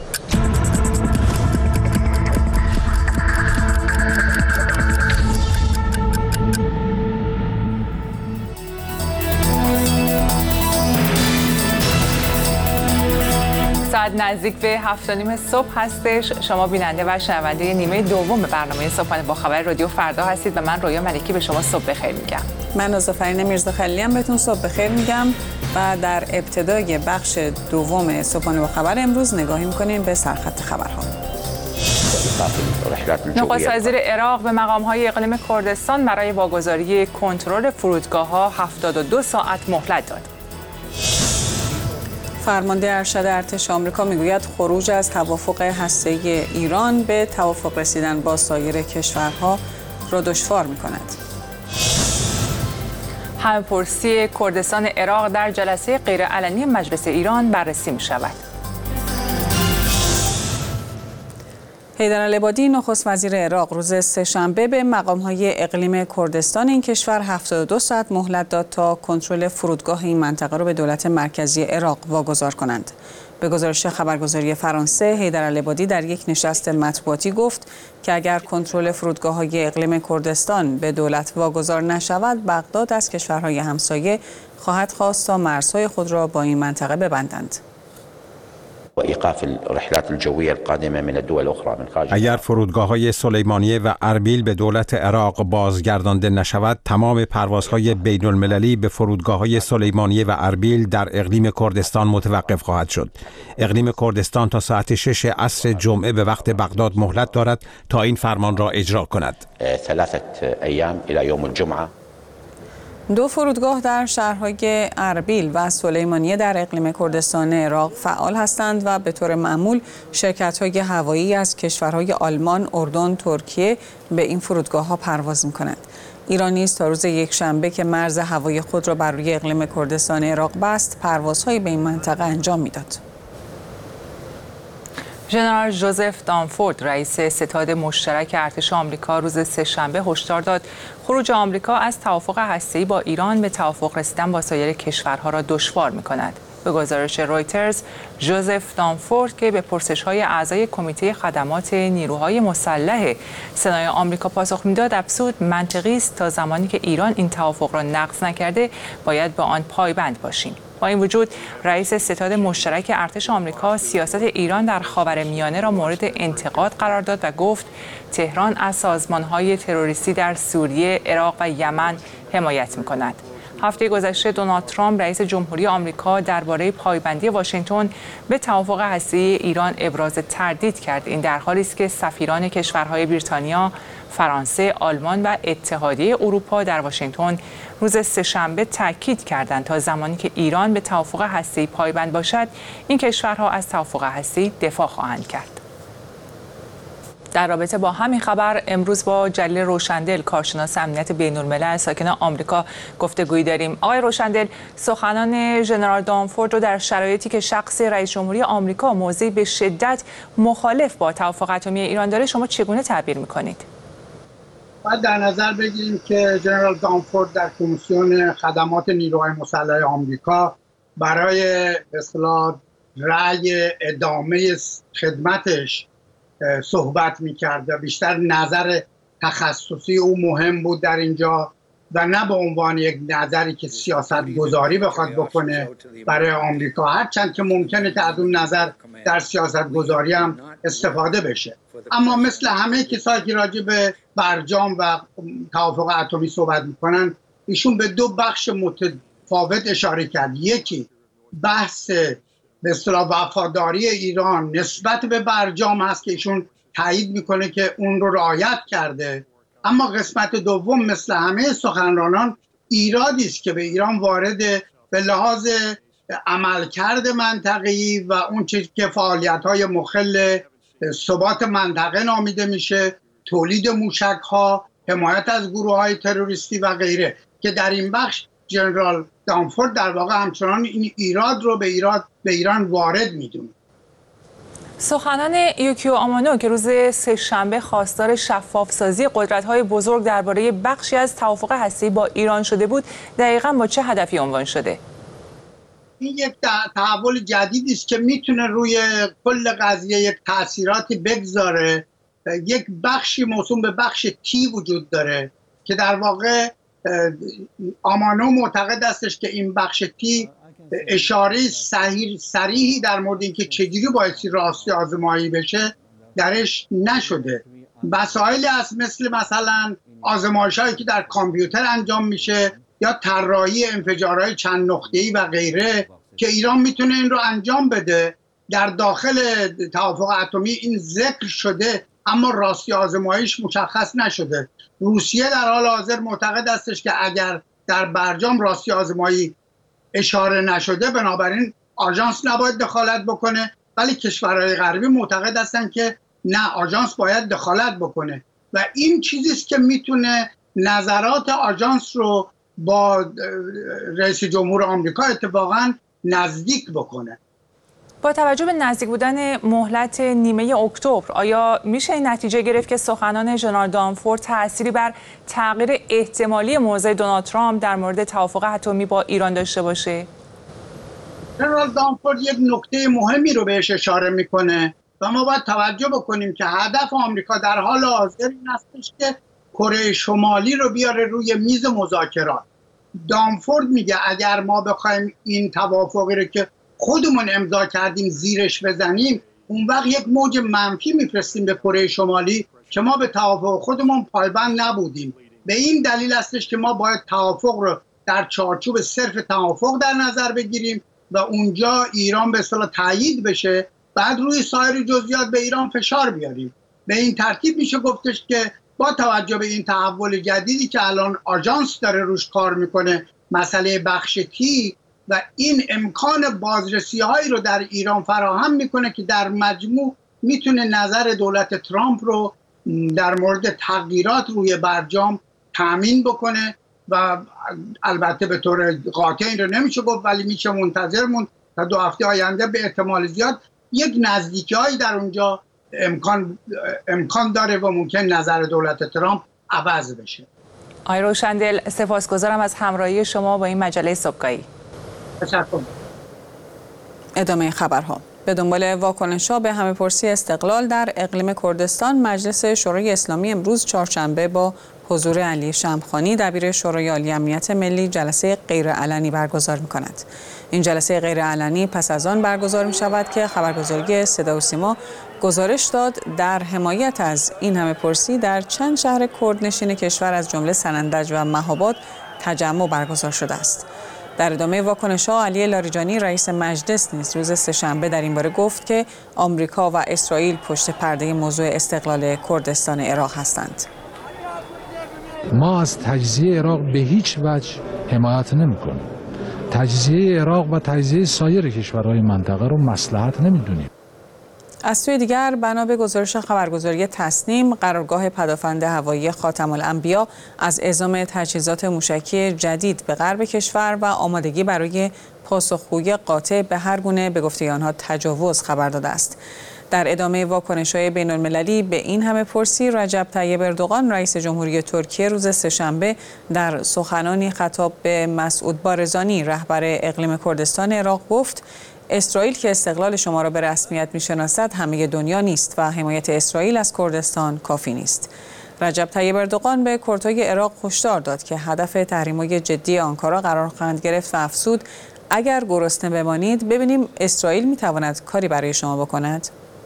Speaker 1: ساعت نزدیک به 7:30 صبح هستش. شما بیننده و شنونده نیمه دوم برنامه صبحانه با خبر رادیو فردا هستید و من رویا ملکی به شما صبح بخیر میگم.
Speaker 2: من نازافرین میرزا خلیلی هم بهتون صبح بخیر میگم. و در ابتدای بخش دوم صبحانه با خبر امروز نگاهی می‌کنیم به سرخط خبرها.
Speaker 1: نخست وزیر عراق به مقام‌های اقلیم کردستان برای واگذاری کنترل فرودگاه‌ها 72 ساعت مهلت داد.
Speaker 2: فرمانده ارشد ارتش آمریکا میگوید خروج از توافق هسته‌ای ایران به توافق رسیدن با سایر کشورها را دشوار می‌کند.
Speaker 1: همه‌پرسی کردستان عراق در جلسه غیرعلنی مجلس ایران بررسی می‌شود.
Speaker 2: حیدرالعبادی نخست وزیر عراق روز سه‌شنبه به مقام‌های اقلیم کردستان این کشور 72 ساعت مهلت داد تا کنترل فرودگاه این منطقه را به دولت مرکزی عراق واگذار کنند. به گزارش خبرگزاری فرانسه، حیدرالعبادی در یک نشست مطبوعاتی گفت که اگر کنترل فرودگاه‌های اقلیم کردستان به دولت واگذار نشود، بغداد از کشورهای همسایه خواهد خواست تا مرزهای خود را با این منطقه ببندند.
Speaker 3: وإيقاف الرحلات الجوية القادمة من الدول الأخرى من خارج.
Speaker 4: اگر فرودگاه‌های سلیمانیه و اربیل به دولت عراق بازگردانده نشود، تمام پروازهای بین‌المللی به فرودگاه‌های سلیمانیه و اربیل در اقلیم کردستان متوقف خواهد شد. اقلیم کردستان تا ساعت 6 عصر جمعه به وقت بغداد مهلت دارد تا این فرمان را اجرا کند.
Speaker 3: 3 أيام إلى يوم الجمعة.
Speaker 2: دو فرودگاه در شهرهای اربیل و سلیمانیه در اقلیم کردستان عراق فعال هستند و به طور معمول شرکت‌های هوایی از کشورهای آلمان، اردن، ترکیه به این فرودگاه‌ها پرواز می‌کنند. ایران نیز تا روز یکشنبه که مرز هوایی خود را بر روی اقلیم کردستان عراق بست، پروازهایی به این منطقه انجام می‌داد.
Speaker 1: ژنرال ژوزف دانفورد رئیس ستاد مشترک ارتش آمریکا روز سه‌شنبه هشدار داد خروج آمریکا از توافق هسته‌ای با ایران به توافق رسیدن با سایر کشورها را دشوار می‌کند. به گزارش رویترز، ژوزف دانفورد که به پرسش‌های اعضای کمیته خدمات نیروهای مسلح سنای آمریکا پاسخ می‌داد، افزود منطقی است تا زمانی که ایران این توافق را نقض نکرده باید به آن پایبند باشیم. با این وجود رئیس ستاد مشترک ارتش آمریکا سیاست ایران در خاورمیانه را مورد انتقاد قرار داد و گفت تهران از سازمان‌های تروریستی در سوریه، عراق و یمن حمایت می‌کند. هفته گذشته دونالد ترامپ رئیس جمهوری آمریکا درباره پایبندی واشنگتن به توافق هسته‌ای ایران ابراز تردید کرد. این در حالی است که سفیران کشورهای بریتانیا، فرانسه، آلمان و اتحادیه اروپا در واشنگتن روز سه‌شنبه تاکید کردند تا زمانی که ایران به توافق هسته‌ای پایبند باشد، این کشورها از توافق هسته‌ای دفاع خواهند کرد. در رابطه با همین خبر امروز با جلیل روشندل، کارشناس امنیت بین‌الملل ساکن آمریکا گفتگویی داریم. آقای روشندل، سخنان ژنرال دانفورد رو در شرایطی که شخص رئیس جمهوری آمریکا موضعی به شدت مخالف با توافق اتمی ایران داره، شما چگونه تعبیر می‌کنید؟
Speaker 5: باید در نظر بگیریم که ژنرال دانفورد در کمیسیون خدمات نیروهای مسلح آمریکا برای به اصطلاح رأی ادامه خدمتش صحبت می‌کرد و بیشتر نظر تخصصی او مهم بود در اینجا و نه به عنوان یک نظری که سیاست گذاری بخواد بکنه برای آمریکا، هرچند که ممکنه که از اون نظر در سیاست گذاری هم استفاده بشه. اما مثل همه کسایی که راجع به برجام و توافق اتمی صحبت میکنن، ایشون به دو بخش متفاوت اشاره کرد. یکی بحث به اصطلاح وفاداری ایران نسبت به برجام هست که ایشون تایید میکنه که اون رو رعایت کرده، اما قسمت دوم مثل همه سخنرانان ایرادی است که به ایران وارد به لحاظ عملکرد منطقه‌ای و اون چیزی که فعالیت‌های مخل ثبات منطقه نامیده میشه، تولید موشک‌ها، حمایت از گروه‌های تروریستی و غیره، که در این بخش ژنرال دانفورد در واقع همچنان این ایراد رو به ایران وارد میدونه.
Speaker 1: سخنان یوکیو آمانو که روز سه‌شنبه خواستار شفاف‌سازی قدرت‌های بزرگ درباره بخشی از توافق هسته‌ای با ایران شده بود، دقیقاً با چه هدفی عنوان شده؟
Speaker 5: این یک تحول جدیدی است که میتونه روی کل قضیه یک تأثیراتی بگذاره. یک بخشی موسوم به بخش تی وجود داره که در واقع آمانو معتقد استش که این بخش تی اشاره صریحی در مورد اینکه چجوری بایستی راستی آزمایی بشه درش نشده. مسائلی هست مثلا آزمایش‌هایی که در کامپیوتر انجام میشه یا طراحی انفجارهای چند نقطه‌ای و غیره که ایران میتونه این رو انجام بده. در داخل توافق اتمی این ذکر شده اما راستی آزمایش مشخص نشده. روسیه در حال حاضر معتقد استش که اگر در برجام راستی آزمایی اشاره نشده بنابراین آژانس نباید دخالت بکنه، ولی کشورهای غربی معتقد هستن که نه، آژانس باید دخالت بکنه و این چیزی است که میتونه نظرات آژانس رو با رئیس جمهور آمریکا اتفاقا نزدیک بکنه.
Speaker 1: با توجه به نزدیک بودن مهلت نیمه اکتبر، آیا میشه این نتیجه گرفت که سخنان ژنرال دانفورد تأثیری بر تغییر احتمالی موضع دونالد ترامپ در مورد توافق اتمی با ایران داشته باشه؟
Speaker 5: ژنرال دانفورد یک نکته مهمی رو بهش اشاره میکنه و ما باید توجه بکنیم که هدف آمریکا در حال حاضر این هستش که کره شمالی رو بیاره روی میز مذاکرات. دانفورد میگه اگر ما بخوایم این توافقی رو که خودمون امضا کردیم زیرش بزنیم، اون وقت یک موج منفی میفرستیم به کره شمالی که ما به توافق خودمون پایبند نبودیم. به این دلیل هستش که ما باید توافق رو در چارچوب صرف توافق در نظر بگیریم و اونجا ایران به اصطلاح تایید بشه، بعد روی سایر جزئیات به ایران فشار بیاریم. به این ترتیب میشه گفتش که با توجه به این تحول جدیدی که الان آژانس داره روش کار میکنه، مسئله بخش تی و این امکان بازرسی هایی رو در ایران فراهم میکنه که در مجموع میتونه نظر دولت ترامپ رو در مورد تغییرات روی برجام تامین بکنه و البته به طور قاطع این رو نمیشه گفت، ولی میشه منتظر موند تا 2 هفته آینده به احتمال زیاد یک نزدیکی هایی در اونجا امکان داره و ممکن نظر دولت ترامپ عوض بشه.
Speaker 1: آقای روشندل، سپاسگزارم از همراهی شما با این مجله صبحگاهی.
Speaker 5: تشکر.
Speaker 2: ادامه خبرها. به دنبال واکنش‌ها به همه‌پرسی استقلال در اقلیم کردستان، مجلس شورای اسلامی امروز چهارشنبه با حضور علی شمخانی دبیر شورای عالی امنیت ملی جلسه غیرعلنی برگزار می‌کند. این جلسه غیرعلنی پس از آن برگزار می‌شود که خبرگزاری صدا و سیما گزارش داد در حمایت از این همه‌پرسی در چند شهر کردنشین کشور از جمله سنندج و مهاباد تجمع برگزار شده است. در ادامه واکنش‌ها، علی لاریجانی رئیس مجلس نیز روز سه‌شنبه در این باره گفت که آمریکا و اسرائیل پشت پرده موضوع استقلال کردستان عراق هستند.
Speaker 6: ما از تجزیه عراق به هیچ وجه حمایت نمی‌کنیم. تجزیه عراق و تجزیه سایر کشورهای منطقه رو مصلحت نمی‌دونیم.
Speaker 2: از سوی دیگر، بنا به گزارش خبرگزاری تصنیم، قرارگاه پدافند هوایی خاتم الانبیا از اعزام تجهیزات موشکی جدید به غرب کشور و آمادگی برای پاسخگویی قاطع به هر گونه به گفته آنها تجاوز خبر داده است. در ادامه واکنش‌های بین‌المللی به این همه‌پرسی، رجب طیب اردوغان رئیس جمهوری ترکیه روز سه‌شنبه در سخنانی خطاب به مسعود بارزانی رهبر اقلیم کردستان عراق گفت: اسرائیل که استقلال شما را به رسمیت می‌شناسد همه دنیا نیست و حمایت اسرائیل از کردستان کافی نیست. رجب طیب اردوغان به کردهای عراق هشدار داد که هدف تحریم‌های جدی آنکارا قرار خواهند گرفت و افزود: اگر گرسنه بمانید ببینیم اسرائیل می‌تواند کاری برای شما بکند.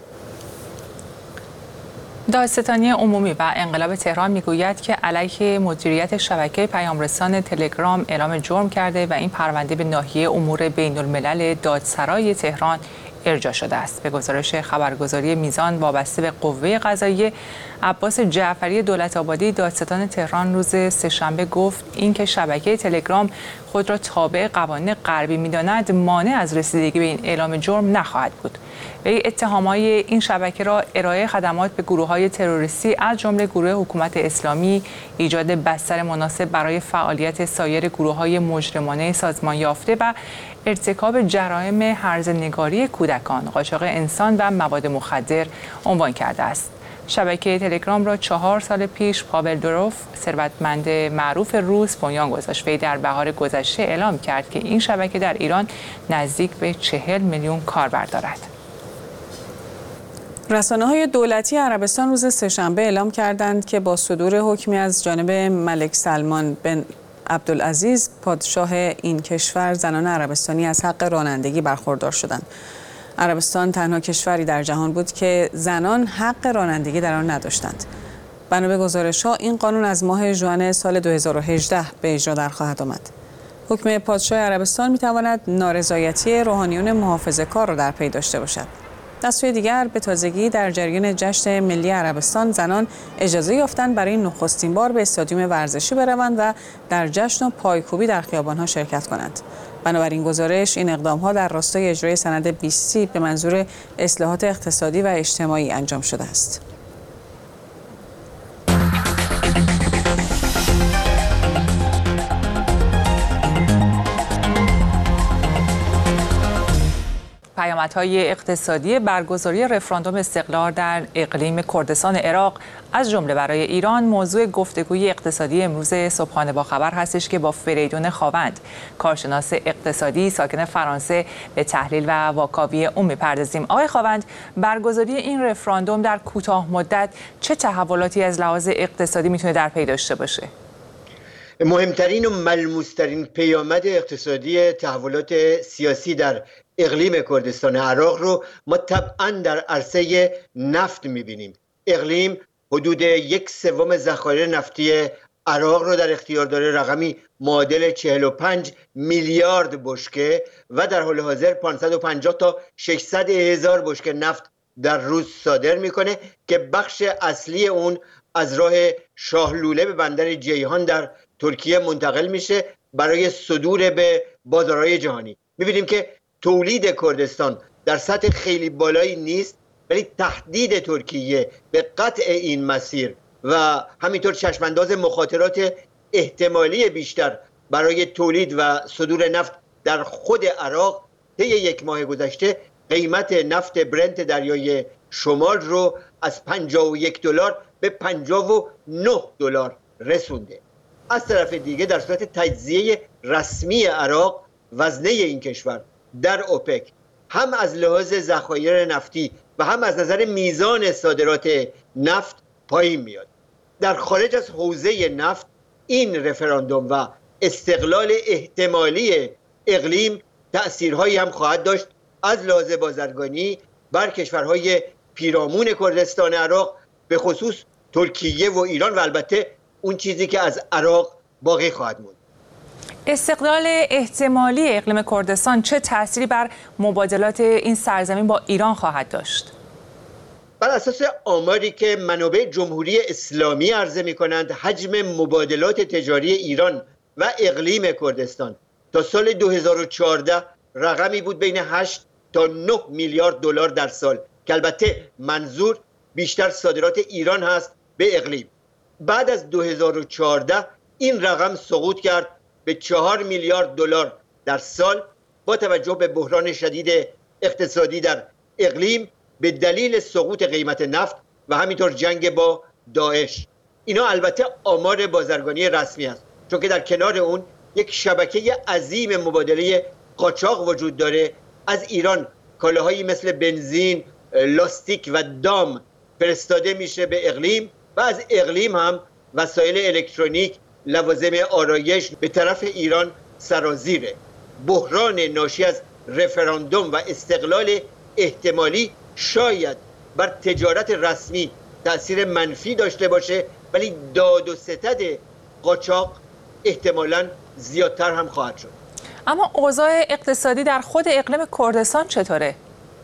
Speaker 1: دادستانی عمومی و انقلاب تهران میگوید که علیه مدیریت شبکه پیامرسان تلگرام اعلام جرم کرده و این پرونده به ناحیه امور بین‌الملل دادسرای تهران ارجاع شده است. به گزارش خبرگزاری میزان وابسته به قوه قضاییه، عباس جعفری دولت‌آبادی دادستان تهران روز سه‌شنبه گفت اینکه شبکه تلگرام خود را تابع قوانین غربی می‌داند مانع از رسیدگی به این اعلام جرم نخواهد بود. وی اتهام‌های این شبکه را ارائه خدمات به گروه‌های تروریستی از جمله گروه حکومت اسلامی، ایجاد بستر مناسب برای فعالیت سایر گروه‌های مجرمانه سازمان یافته و ارتکاب جرایم هرزه‌نگاری کودکان، قاچاق انسان و مواد مخدر عنوان کرده است. شبکه تلگرام را 4 سال پیش پاول دوروف، ثروتمند معروف روس، بنیان گذاشت. وی در بهار گذشته اعلام کرد که این شبکه در ایران نزدیک به 40 میلیون کاربر دارد.
Speaker 2: رسانه‌های دولتی عربستان روز سه‌شنبه اعلام کردند که با صدور حکمی از جانب ملک سلمان بن عبدالعزیز پادشاه این کشور، زنان عربستانی از حق رانندگی برخوردار شدند. عربستان تنها کشوری در جهان بود که زنان حق رانندگی در آن نداشتند. بنا به گزارش‌ها این قانون از ماه ژوئن سال 2018 به اجرا در خواهد آمد. حکم پادشاه عربستان می‌تواند نارضایتی روحانیون محافظه‌کار را در پی داشته باشد. از سوی دیگر به تازگی در جریان جشن ملی عربستان زنان اجازه یافتند برای نخستین بار به استادیوم ورزشی بروند و در جشن و پایکوبی در خیابان‌ها شرکت کنند. بنابراین گزارش این اقدام‌ها در راستای اجرای سند 20 به منظور اصلاحات اقتصادی و اجتماعی انجام شده است.
Speaker 1: پیامدهای اقتصادی برگزاری رفراندوم استقلال در اقلیم کردستان عراق از جمله برای ایران موضوع گفتگوی اقتصادی امروز صبحانه با خبر هستش که با فریدون خاوند کارشناس اقتصادی ساکن فرانسه به تحلیل و واکاوی اون می‌پردازیم. آقای خاوند، برگزاری این رفراندوم در کوتاه مدت چه تحولاتی از لحاظ اقتصادی میتونه در پی داشته باشه؟
Speaker 16: مهمترین و ملموس‌ترین پیامد اقتصادی تحولات سیاسی در اقلیم کردستان عراق رو ما طبعا در عرصه نفت می‌بینیم. اقلیم حدود 1/3 ذخایر نفتی عراق رو در اختیار داره، رقمی معادل 45 میلیارد بشکه و در حال حاضر 550 تا 600 هزار بشکه نفت در روز صادر میکنه که بخش اصلی اون از راه شاهلوله به بندر جیهان در ترکیه منتقل میشه برای صدور به بازارهای جهانی. میبینیم که تولید کردستان در سطح خیلی بالایی نیست، ولی تهدید ترکیه به قطع این مسیر و همینطور چشمانداز مخاطرات احتمالی بیشتر برای تولید و صدور نفت در خود عراق طی یک ماه گذشته قیمت نفت برنت دریای شمال رو از 51 دلار به 59 دلار رسونده. از طرف دیگه در صورت تجزیه رسمی عراق وزنه این کشور در اوپک هم از لحاظ ذخایر نفتی و هم از نظر میزان صادرات نفت پایین میاد. در خارج از حوزه نفت این رفراندوم و استقلال احتمالی اقلیم تأثیرهایی هم خواهد داشت از لحاظ بازرگانی بر کشورهای پیرامون کردستان عراق، به خصوص ترکیه و ایران و البته اون چیزی که از عراق باقی خواهد موند.
Speaker 1: استقلال احتمالی اقلیم کردستان چه تأثیری بر مبادلات این سرزمین با ایران خواهد داشت؟
Speaker 16: بر اساس آماری که منابع جمهوری اسلامی عرضه می‌کنند، حجم مبادلات تجاری ایران و اقلیم کردستان تا سال 2014 رقمی بود بین 8 تا 9 میلیارد دلار در سال که البته منظور بیشتر صادرات ایران هست به اقلیم. بعد از 2014 این رقم سقوط کرد به 4 میلیارد دلار در سال با توجه به بحران شدید اقتصادی در اقلیم به دلیل سقوط قیمت نفت و همینطور جنگ با داعش. اینا البته آمار بازرگانی رسمی است، چون که در کنار اون یک شبکه عظیم مبادله قاچاق وجود داره. از ایران کالاهایی مثل بنزین، لاستیک و دام فرستاده میشه به اقلیم و از اقلیم هم وسایل الکترونیک، لوازم آرایش به طرف ایران سرازیره. بحران ناشی از رفراندوم و استقلال احتمالی شاید بر تجارت رسمی تأثیر منفی داشته باشه، ولی داد و ستد قاچاق احتمالاً زیادتر هم خواهد شد.
Speaker 1: اما اوضاع اقتصادی در خود اقلیم کردستان چطوره؟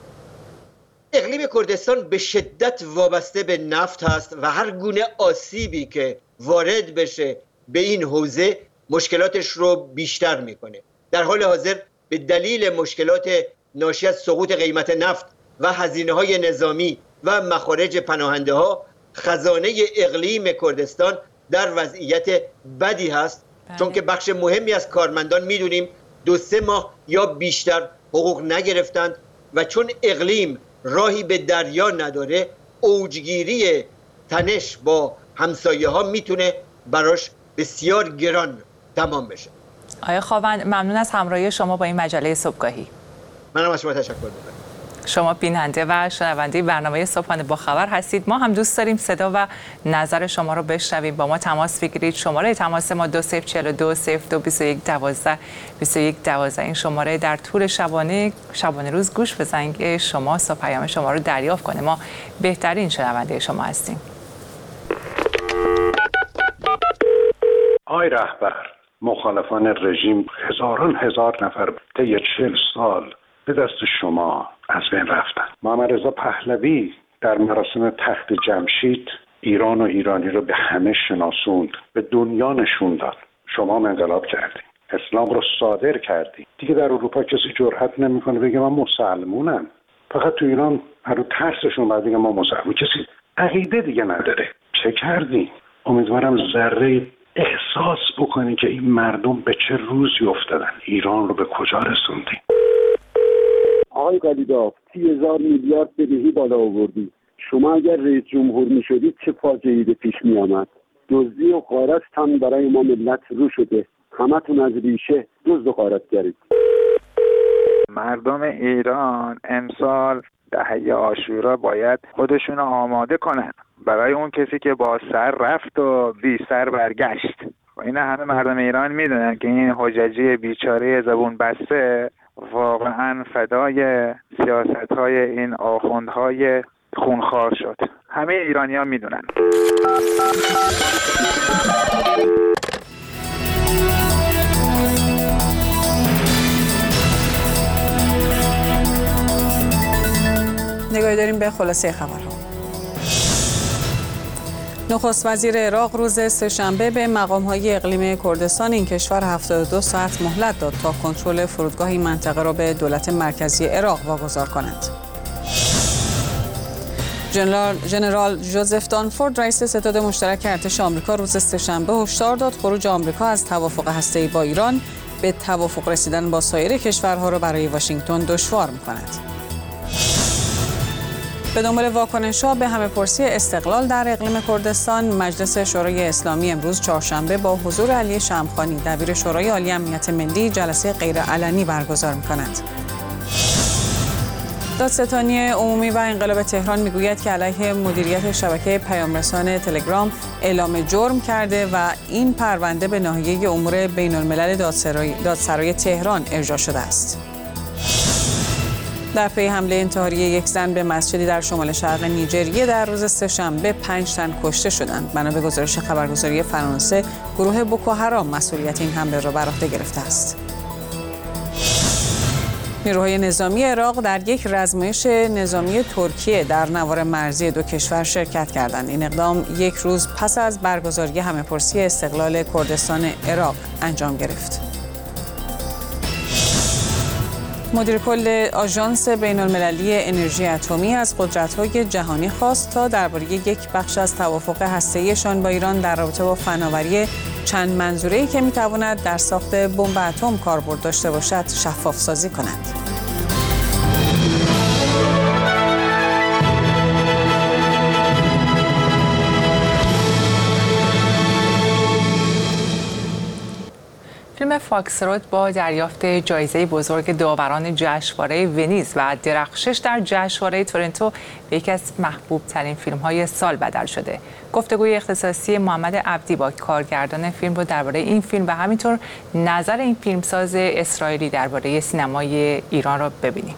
Speaker 16: اقلیم کردستان به شدت وابسته به نفت هست و هر گونه آسیبی که وارد بشه به این حوزه مشکلاتش رو بیشتر میکنه. در حال حاضر به دلیل مشکلات ناشی از سقوط قیمت نفت و هزینه‌های نظامی و مخارج پناهنده ها، خزانه اقلیم کردستان در وضعیت بدی هست. چون که بخش مهمی از کارمندان میدونیم 2-3 ماه یا بیشتر حقوق نگرفتند و چون اقلیم راهی به دریا نداره، اوجگیری تنش با همسایه ها میتونه براش بسیار گران تمام بشه.
Speaker 1: آقای خاوند، ممنون از همراهی شما با این مجله صبحگاهی.
Speaker 16: منم از شما تشکر می‌کنم.
Speaker 1: شما بیننده و شنونده برنامه صبحانه با خبر هستید. ما هم دوست داریم صدا و نظر شما رو بشنویم. با ما تماس بگیرید. شماره تماس ما 2042 0221 12 21 12. این شماره در طول شبانه روز گوش بزنید که شما پیام شما رو دریافت کنه. ما بهترین شنونده شما هستیم.
Speaker 17: آقای رهبر، مخالفان رژیم هزاران هزار نفر طی 40 سال به دست شما از بین رفتن. محمد رضا پهلوی در مراسم تخت جمشید ایران و ایرانی رو به همه شناسوند، به دنیا نشون داد. شما هم انقلاب کردید، اسلام رو صادر کردید. دیگه در اروپا کسی جرئت نمیکنه بگه من مسلمونم. فقط تو ایران هر ترسشون بعد بگه ما مسلمون. کسی عقیده دیگه نداره. چه کردی؟ امیدوارم ذره احساس بکنی که این مردم به چه روزی افتادن، ایران رو به کجا رسوندی.
Speaker 18: آقای قلیباف 30,000 میلیارد بدهی بالا آوردی. شما اگر رئیس جمهور میشدید چه فاجعه‌ای به پیش می آمد؟ دزدی و غارت هم برای ما ملت رو شده. همتون از ریشه دزد و غارتگرید.
Speaker 19: مردم ایران امسال دهه عاشورا باید خودشون آماده کنن برای اون کسی که با سر رفت و بی سر برگشت. این همه مردم ایران میدونن که این حججی بیچاره زبون بسته واقعا فدای سیاست‌های این آخوندهای خونخوار شد. همه ایرانی‌ها میدونن.
Speaker 2: نگاهی داریم به خلاصه خبرها. نخست وزیر عراق روز سه‌شنبه به مقام‌های اقلیمی کردستان این کشور 72 ساعت مهلت داد تا کنترل فرودگاه این منطقه را به دولت مرکزی عراق واگذار کند. ژنرال جوزف دانفورد رئیس ستاد مشترک ارتش آمریکا روز سه‌شنبه هشدار داد خروج آمریکا از توافق هسته‌ای با ایران به توافق رسیدن با سایر کشورها را برای واشنگتن دشوار می‌کند. به دنبال واکنش‌ها به همه‌پرسی استقلال در اقلیم کردستان، مجلس شورای اسلامی امروز چهارشنبه با حضور علی شمخانی دبیر شورای عالی امنیت ملی جلسه غیرعلنی برگزار می‌کند. دادستانی عمومی و انقلاب تهران میگوید که علیه مدیریت شبکه پیامرسان تلگرام اعلام جرم کرده و این پرونده به ناحیه امور بین‌الملل دادسرای تهران ارجاع شده است. در پی حمله انتحاری یک زن به مسجدی در شمال شرق نیجریه در روز سه‌شنبه 5 تن کشته شدند. بنا به گزارش خبرگزاری فرانسه، گروه بوکو حرام مسئولیت این حمله را بر عهده گرفته است. نیروهای نظامی عراق در یک رزمایش نظامی ترکیه در نوار مرزی دو کشور شرکت کردند. این اقدام یک روز پس از برگزاری همه‌پرسی استقلال کردستان عراق انجام گرفت. مدیر کل آژانس بین‌المللی انرژی اتمی از قدرت‌های جهانی خواست تا درباره یک بخش از توافق هسته‌ایشان با ایران در رابطه با فناوری چند منظوره‌ای که می‌تواند در ساخت بمب اتم کاربرد داشته باشد شفاف سازی کنند.
Speaker 1: فیلم فاکس‌تروت با دریافت جایزه بزرگ داوران جشنواره ونیز و درخشش در جشنواره تورنتو به یکی از محبوب ترین فیلم‌های سال بدل شده. گفتگوی اختصاصی محمد عبدی با کارگردان فیلم رو درباره این فیلم و همینطور نظر این فیلمساز اسرائیلی درباره سینمای ایران را ببینیم.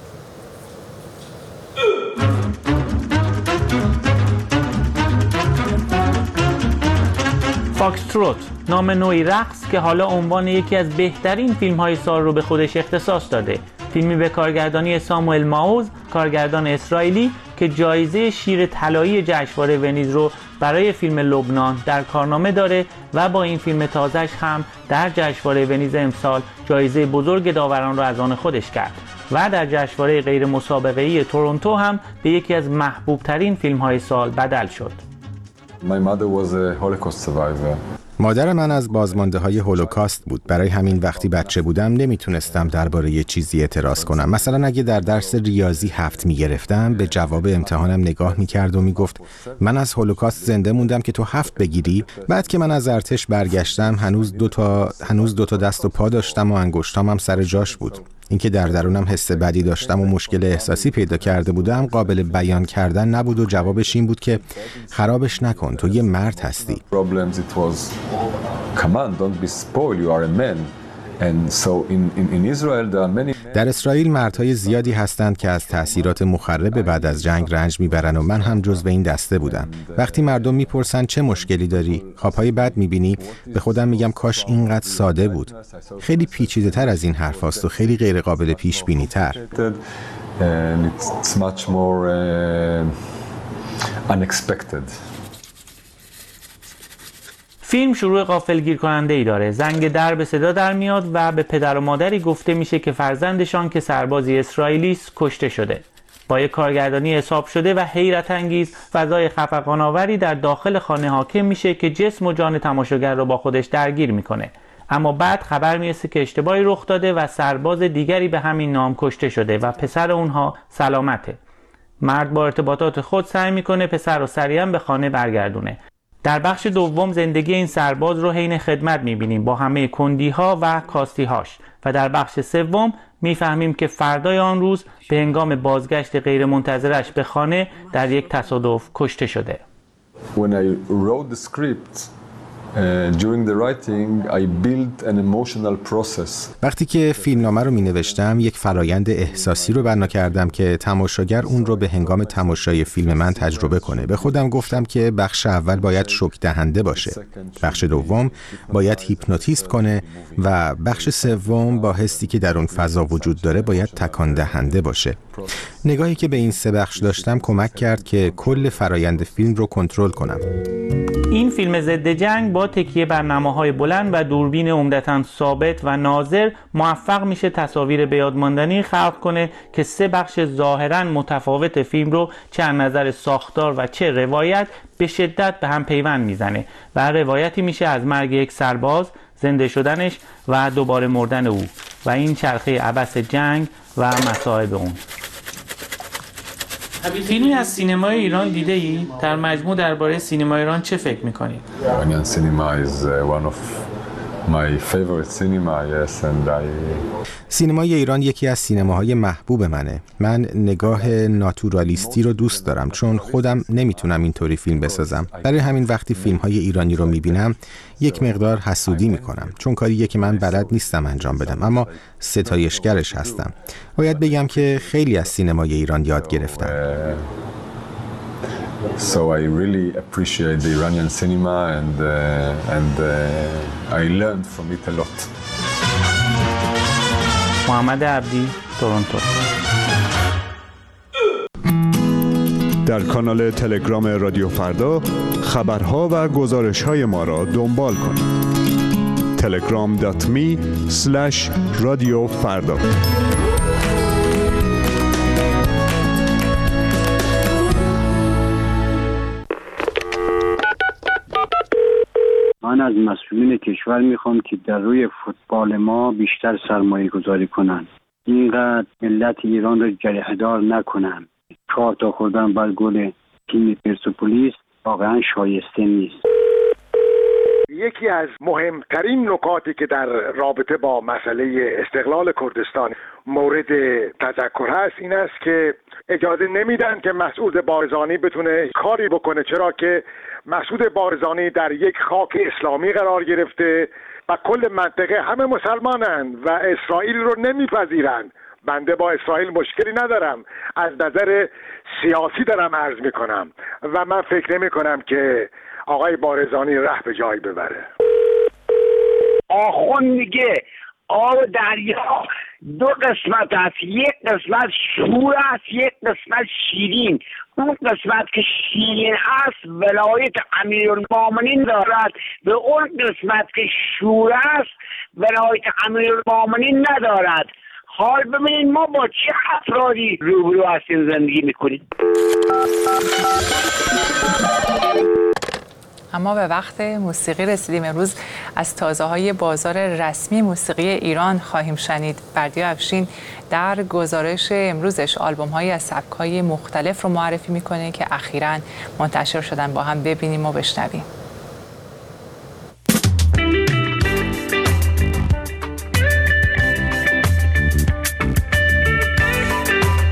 Speaker 20: فاکس‌تروت نام نوعی رقص که حالا عنوان یکی از بهترین فیلم‌های سال رو به خودش اختصاص داده. فیلمی به کارگردانی ساموئل ماوز، کارگردان اسرائیلی که جایزه شیر طلایی جشنواره ونیز رو برای فیلم لبنان در کارنامه داره و با این فیلم تازه‌اش هم در جشنواره ونیز امسال جایزه بزرگ داوران رو از آن خودش کرد و در جشنواره غیر مسابقه‌ای تورنتو هم به یکی از محبوب‌ترین فیلم‌های سال بدل شد.
Speaker 21: My mother was a Holocaust survivor.
Speaker 22: مادر من از بازمانده‌های هولوکاست بود. برای همین وقتی بچه بودم نمیتونستم درباره یه چیزی اعتراض کنم. مثلا اگه در درس ریاضی 7 میگرفتم، به جواب امتحانم نگاه میکرد و میگفت من از هولوکاست زنده موندم که تو 7 بگیری. بعد که من از ارتش برگشتم هنوز دو تا دست و پا داشتم و انگشتام هم سر جاش بود. اینکه در درونم حس بدی داشتم و مشکل احساسی پیدا کرده بودم قابل بیان کردن نبود و جوابش این بود که خرابش نکن، تو یه مرد هستی. در اسرائیل مردهای زیادی هستند که از تأثیرات مخرب بعد از جنگ رنج میبرن و من هم جزو این دسته بودم. وقتی مردم میپرسن چه مشکلی داری؟ خوابهای بد میبینی؟ به خودم میگم کاش اینقدر ساده بود. خیلی پیچیده تر از این حرف هست و خیلی غیر قابل پیش بینی تر.
Speaker 20: فیلم شروع غافلگیر کننده ای داره. زنگ در به صدا در میاد و به پدر و مادری گفته میشه که فرزندشان که سربازی اسرائیلی است کشته شده. با یک کارگردانی حساب شده و حیرت انگیز فضای خفقان‌آوری در داخل خانه حاکم میشه که جسم و جان تماشاگر رو با خودش درگیر میکنه. اما بعد خبر میرسه که اشتباهی رخ داده و سرباز دیگری به همین نام کشته شده و پسر اونها سلامته. مرد با ارتباطات خود سعی میکنه پسر رو سریعا به خانه برگردونه. در بخش دوم زندگی این سرباز رو حین خدمت میبینیم با همه کندی‌ها و کاستی‌هاش و در بخش سوم میفهمیم که فردای آن روز به هنگام بازگشت غیرمنتظرش به خانه در یک تصادف کشته شده.
Speaker 21: When I wrote the script, during the writing, I built an emotional process.
Speaker 22: وقتی که فیلمنامه رو می‌نوشتم یک فرایند احساسی رو بنا کردم که تماشاگر اون رو به هنگام تماشای فیلم من تجربه کنه. به خودم گفتم که بخش اول باید شوک دهنده باشه، بخش دوم باید هیپنوتیزم کنه و بخش سوم با حسی که در اون فضا وجود داره باید تکان دهنده باشه. نگاهی که به این سه بخش داشتم کمک کرد که کل فرایند فیلم رو کنترل کنم.
Speaker 20: این فیلم ضد جنگ با تکیه بر نماهای بلند و دوربین عمدتاً ثابت و ناظر موفق میشه تصاویر به یاد ماندنی خلق کنه که سه بخش ظاهراً متفاوت فیلم رو چه از نظر ساختار و چه روایت به شدت به هم پیوند میزنه و روایتی میشه از مرگ یک سرباز، زنده شدنش و دوباره مردن او و این چرخه عبث جنگ و مصائب اون. فیلمی از سینمای ایران دیده ای؟ در مجموع درباره سینمای ایران چه فکر میکنید؟
Speaker 21: Iranian cinema is one of my favorite cinema, yes, and
Speaker 22: سینمای ایران یکی از سینماهای محبوب منه. من نگاه ناتورالیستی رو دوست دارم چون خودم نمیتونم اینطوری فیلم بسازم. برای همین وقتی فیلم‌های ایرانی رو میبینم یک مقدار حسودی میکنم چون کاریه که من بلد نیستم انجام بدم، اما ستایشگرش هستم. باید بگم که خیلی از سینمای ایران یاد گرفتم.
Speaker 21: So I really appreciate the Iranian cinema and I learned from it a lot.
Speaker 20: محمد عبدی، تورنتو.
Speaker 7: در کانال تلگرام رادیو فردا خبرها و گزارش‌های ما را دنبال کنید. telegram.me/radiofarda.
Speaker 18: من از مسئولین کشور میخوام که در روی فوتبال ما بیشتر سرمایه گذاری کنن. اینقدر ملت ایران رو جریحه‌دار نکنن. 4 تا خوردن بر گل تیم پرسپولیس واقعا شایسته نیست.
Speaker 8: یکی از مهمترین نکاتی که در رابطه با مسئله استقلال کردستان مورد تذکر هست این است که اجازه نمیدن که مسعود بارزانی بتونه کاری بکنه، چرا که مسعود بارزانی در یک خاک اسلامی قرار گرفته و کل منطقه همه مسلمانند و اسرائیل رو نمیپذیرند. بنده با اسرائیل مشکلی ندارم، از نظر سیاسی دارم عرض میکنم و من فکر نمی کنم که آقای بارزانی ره به جایی ببره.
Speaker 23: آخوند میگه آب دریا 2 قسمت است، یک قسمت شور است، یک قسمت شیرین. اون قسمت که شیرین است ولایت امیرالمومنین دارد، به اون قسمت که شور است ولایت امیرالمومنین ندارد. حال ببینید ما با چه افرادی روبرو هستیم زندگی میکنیم.
Speaker 1: اما به وقت موسیقی رسیدیم. امروز از تازه‌های بازار رسمی موسیقی ایران خواهیم شنید. بردیا افشین در گزارش امروزش آلبوم‌هایی از سبک‌های مختلف رو معرفی می‌کنه که اخیراً منتشر شدن. با هم ببینیم و بشنویم.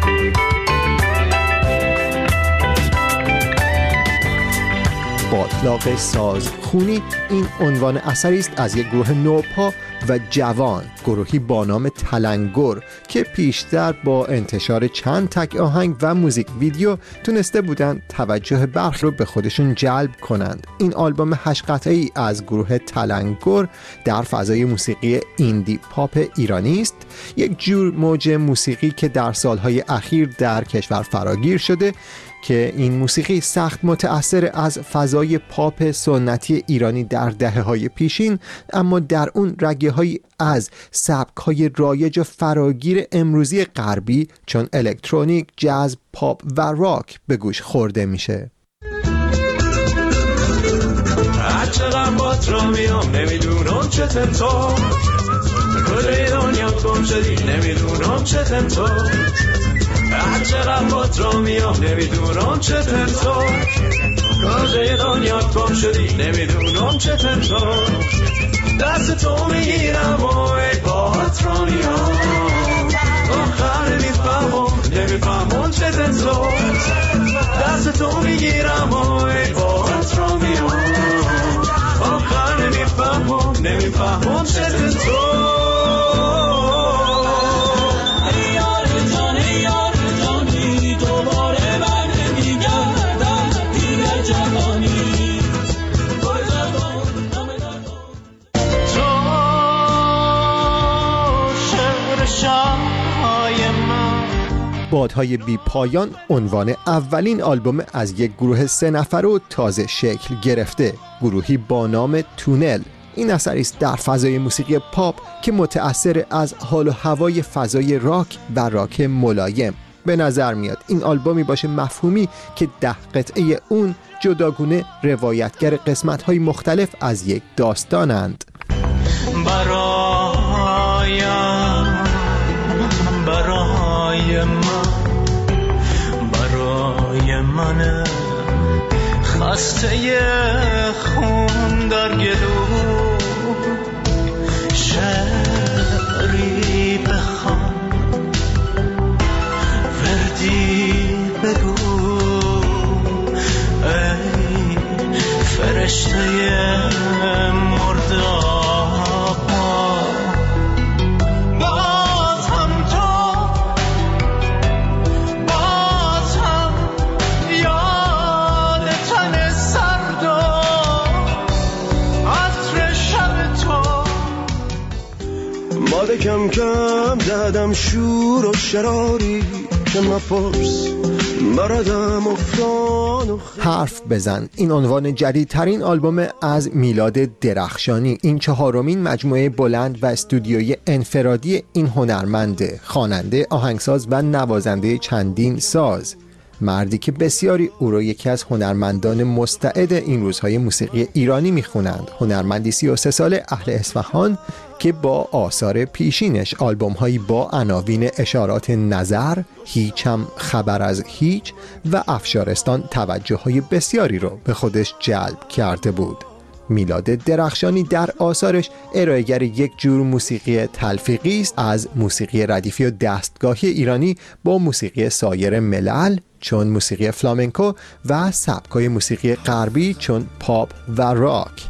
Speaker 24: باطلاق
Speaker 10: پاپ سازخونی این عنوان اثری است از یک گروه نوپا و جوان، گروهی با نام تلنگر که پیشتر با انتشار چند تک آهنگ و موزیک ویدیو تونسته بودند توجه برخی رو به خودشون جلب کنند. این آلبوم 8 قطعه‌ای از گروه تلنگر در فضای موسیقی ایندی پاپ ایرانی است، یک جور موج موسیقی که در سالهای اخیر در کشور فراگیر شده که این موسیقی سخت متأثر از فضای پاپ سنتی ایرانی در دهه‌های پیشین، اما در اون رگه‌هایی از سبک‌های رایج و فراگیر امروزی غربی چون الکترونیک، جاز، پاپ و راک به گوش خورده میشه.
Speaker 11: چقدر بات را میام نمیدونم چه تنطور کجای دنیا گم شدی نمیدونم چه تنطور چقدر بات را میام نمیدونم چه تنطور کجای دنیا گم شدی نمیدونم چه تنطور دست تو میگیرم و ای بات را میام آخر نمیفهمم چه تنطور دست تو میگیرم و ای بات را میام آخر نمیفهمم چه تنطور
Speaker 10: بادهای بی پایان عنوان اولین آلبوم از یک گروه 3 نفره و تازه شکل گرفته، گروهی با نام تونل. این اثری است در فضای موسیقی پاپ که متأثر از حال و هوای فضای راک و راک ملایم. به نظر میاد این آلبومی باشه مفهومی که 10 قطعه اون جداگونه روایتگر قسمت‌های مختلف از یک داستانند.
Speaker 11: برای من خسته خون در گلو شعری بخوان وردی بگو ای فرشته مرداب
Speaker 12: کم کم زدم شور و شراری که مپرس بردم افتان و
Speaker 10: حرف بزن این عنوان جدیدترین آلبوم از میلاد درخشانی. این 4مین مجموعه بلند و استودیویی انفرادی این هنرمنده، خواننده، آهنگساز و نوازنده چندین ساز. مردی که بسیاری او را یکی از هنرمندان مستعد این روزهای موسیقی ایرانی میخونند. هنرمندی 33 ساله اهل اصفهان که با آثار پیشینش آلبوم‌هایی با عناوین اشارات نظر، هیچم خبر از هیچ و افشارستان توجه‌های بسیاری رو به خودش جلب کرده بود. میلاد درخشانی در آثارش ارائه‌گر یک جور موسیقی تلفیقی است از موسیقی ردیفی و دستگاهی ایرانی با موسیقی سایر ملل چون موسیقی فلامنکو و سبک‌های موسیقی غربی چون پاپ و راک.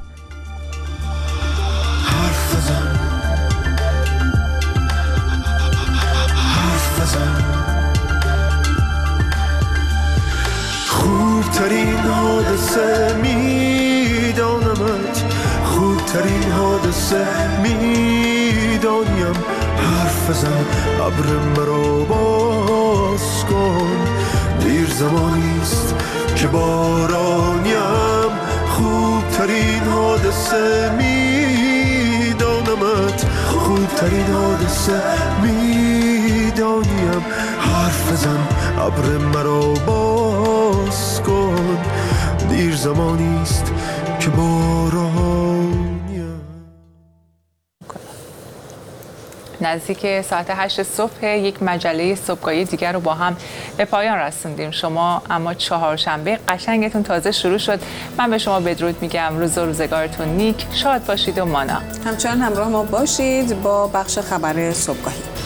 Speaker 12: خوبترین حادثه میدانمت، خوبترین حادثه میدانیم. حرف بزن ابر مرا باز کن، دیر زمانیست که بارانیم. خوبترین حادثه میدانمت، خوبترین حادثه میدانیم. حرف بزن ابر مرا باز کن، دیر زمانیست که بارانیم.
Speaker 1: نزدیک ساعت 8 صبح یک مجله صبحگاهی دیگر رو با هم به پایان رسوندیم. شما اما چهارشنبه قشنگتون تازه شروع شد. من به شما بدرود میگم. روز و روزگارتون نیک، شاد باشید و مانا.
Speaker 2: همچنان همراه ما باشید با بخش خبر صبحگاهی.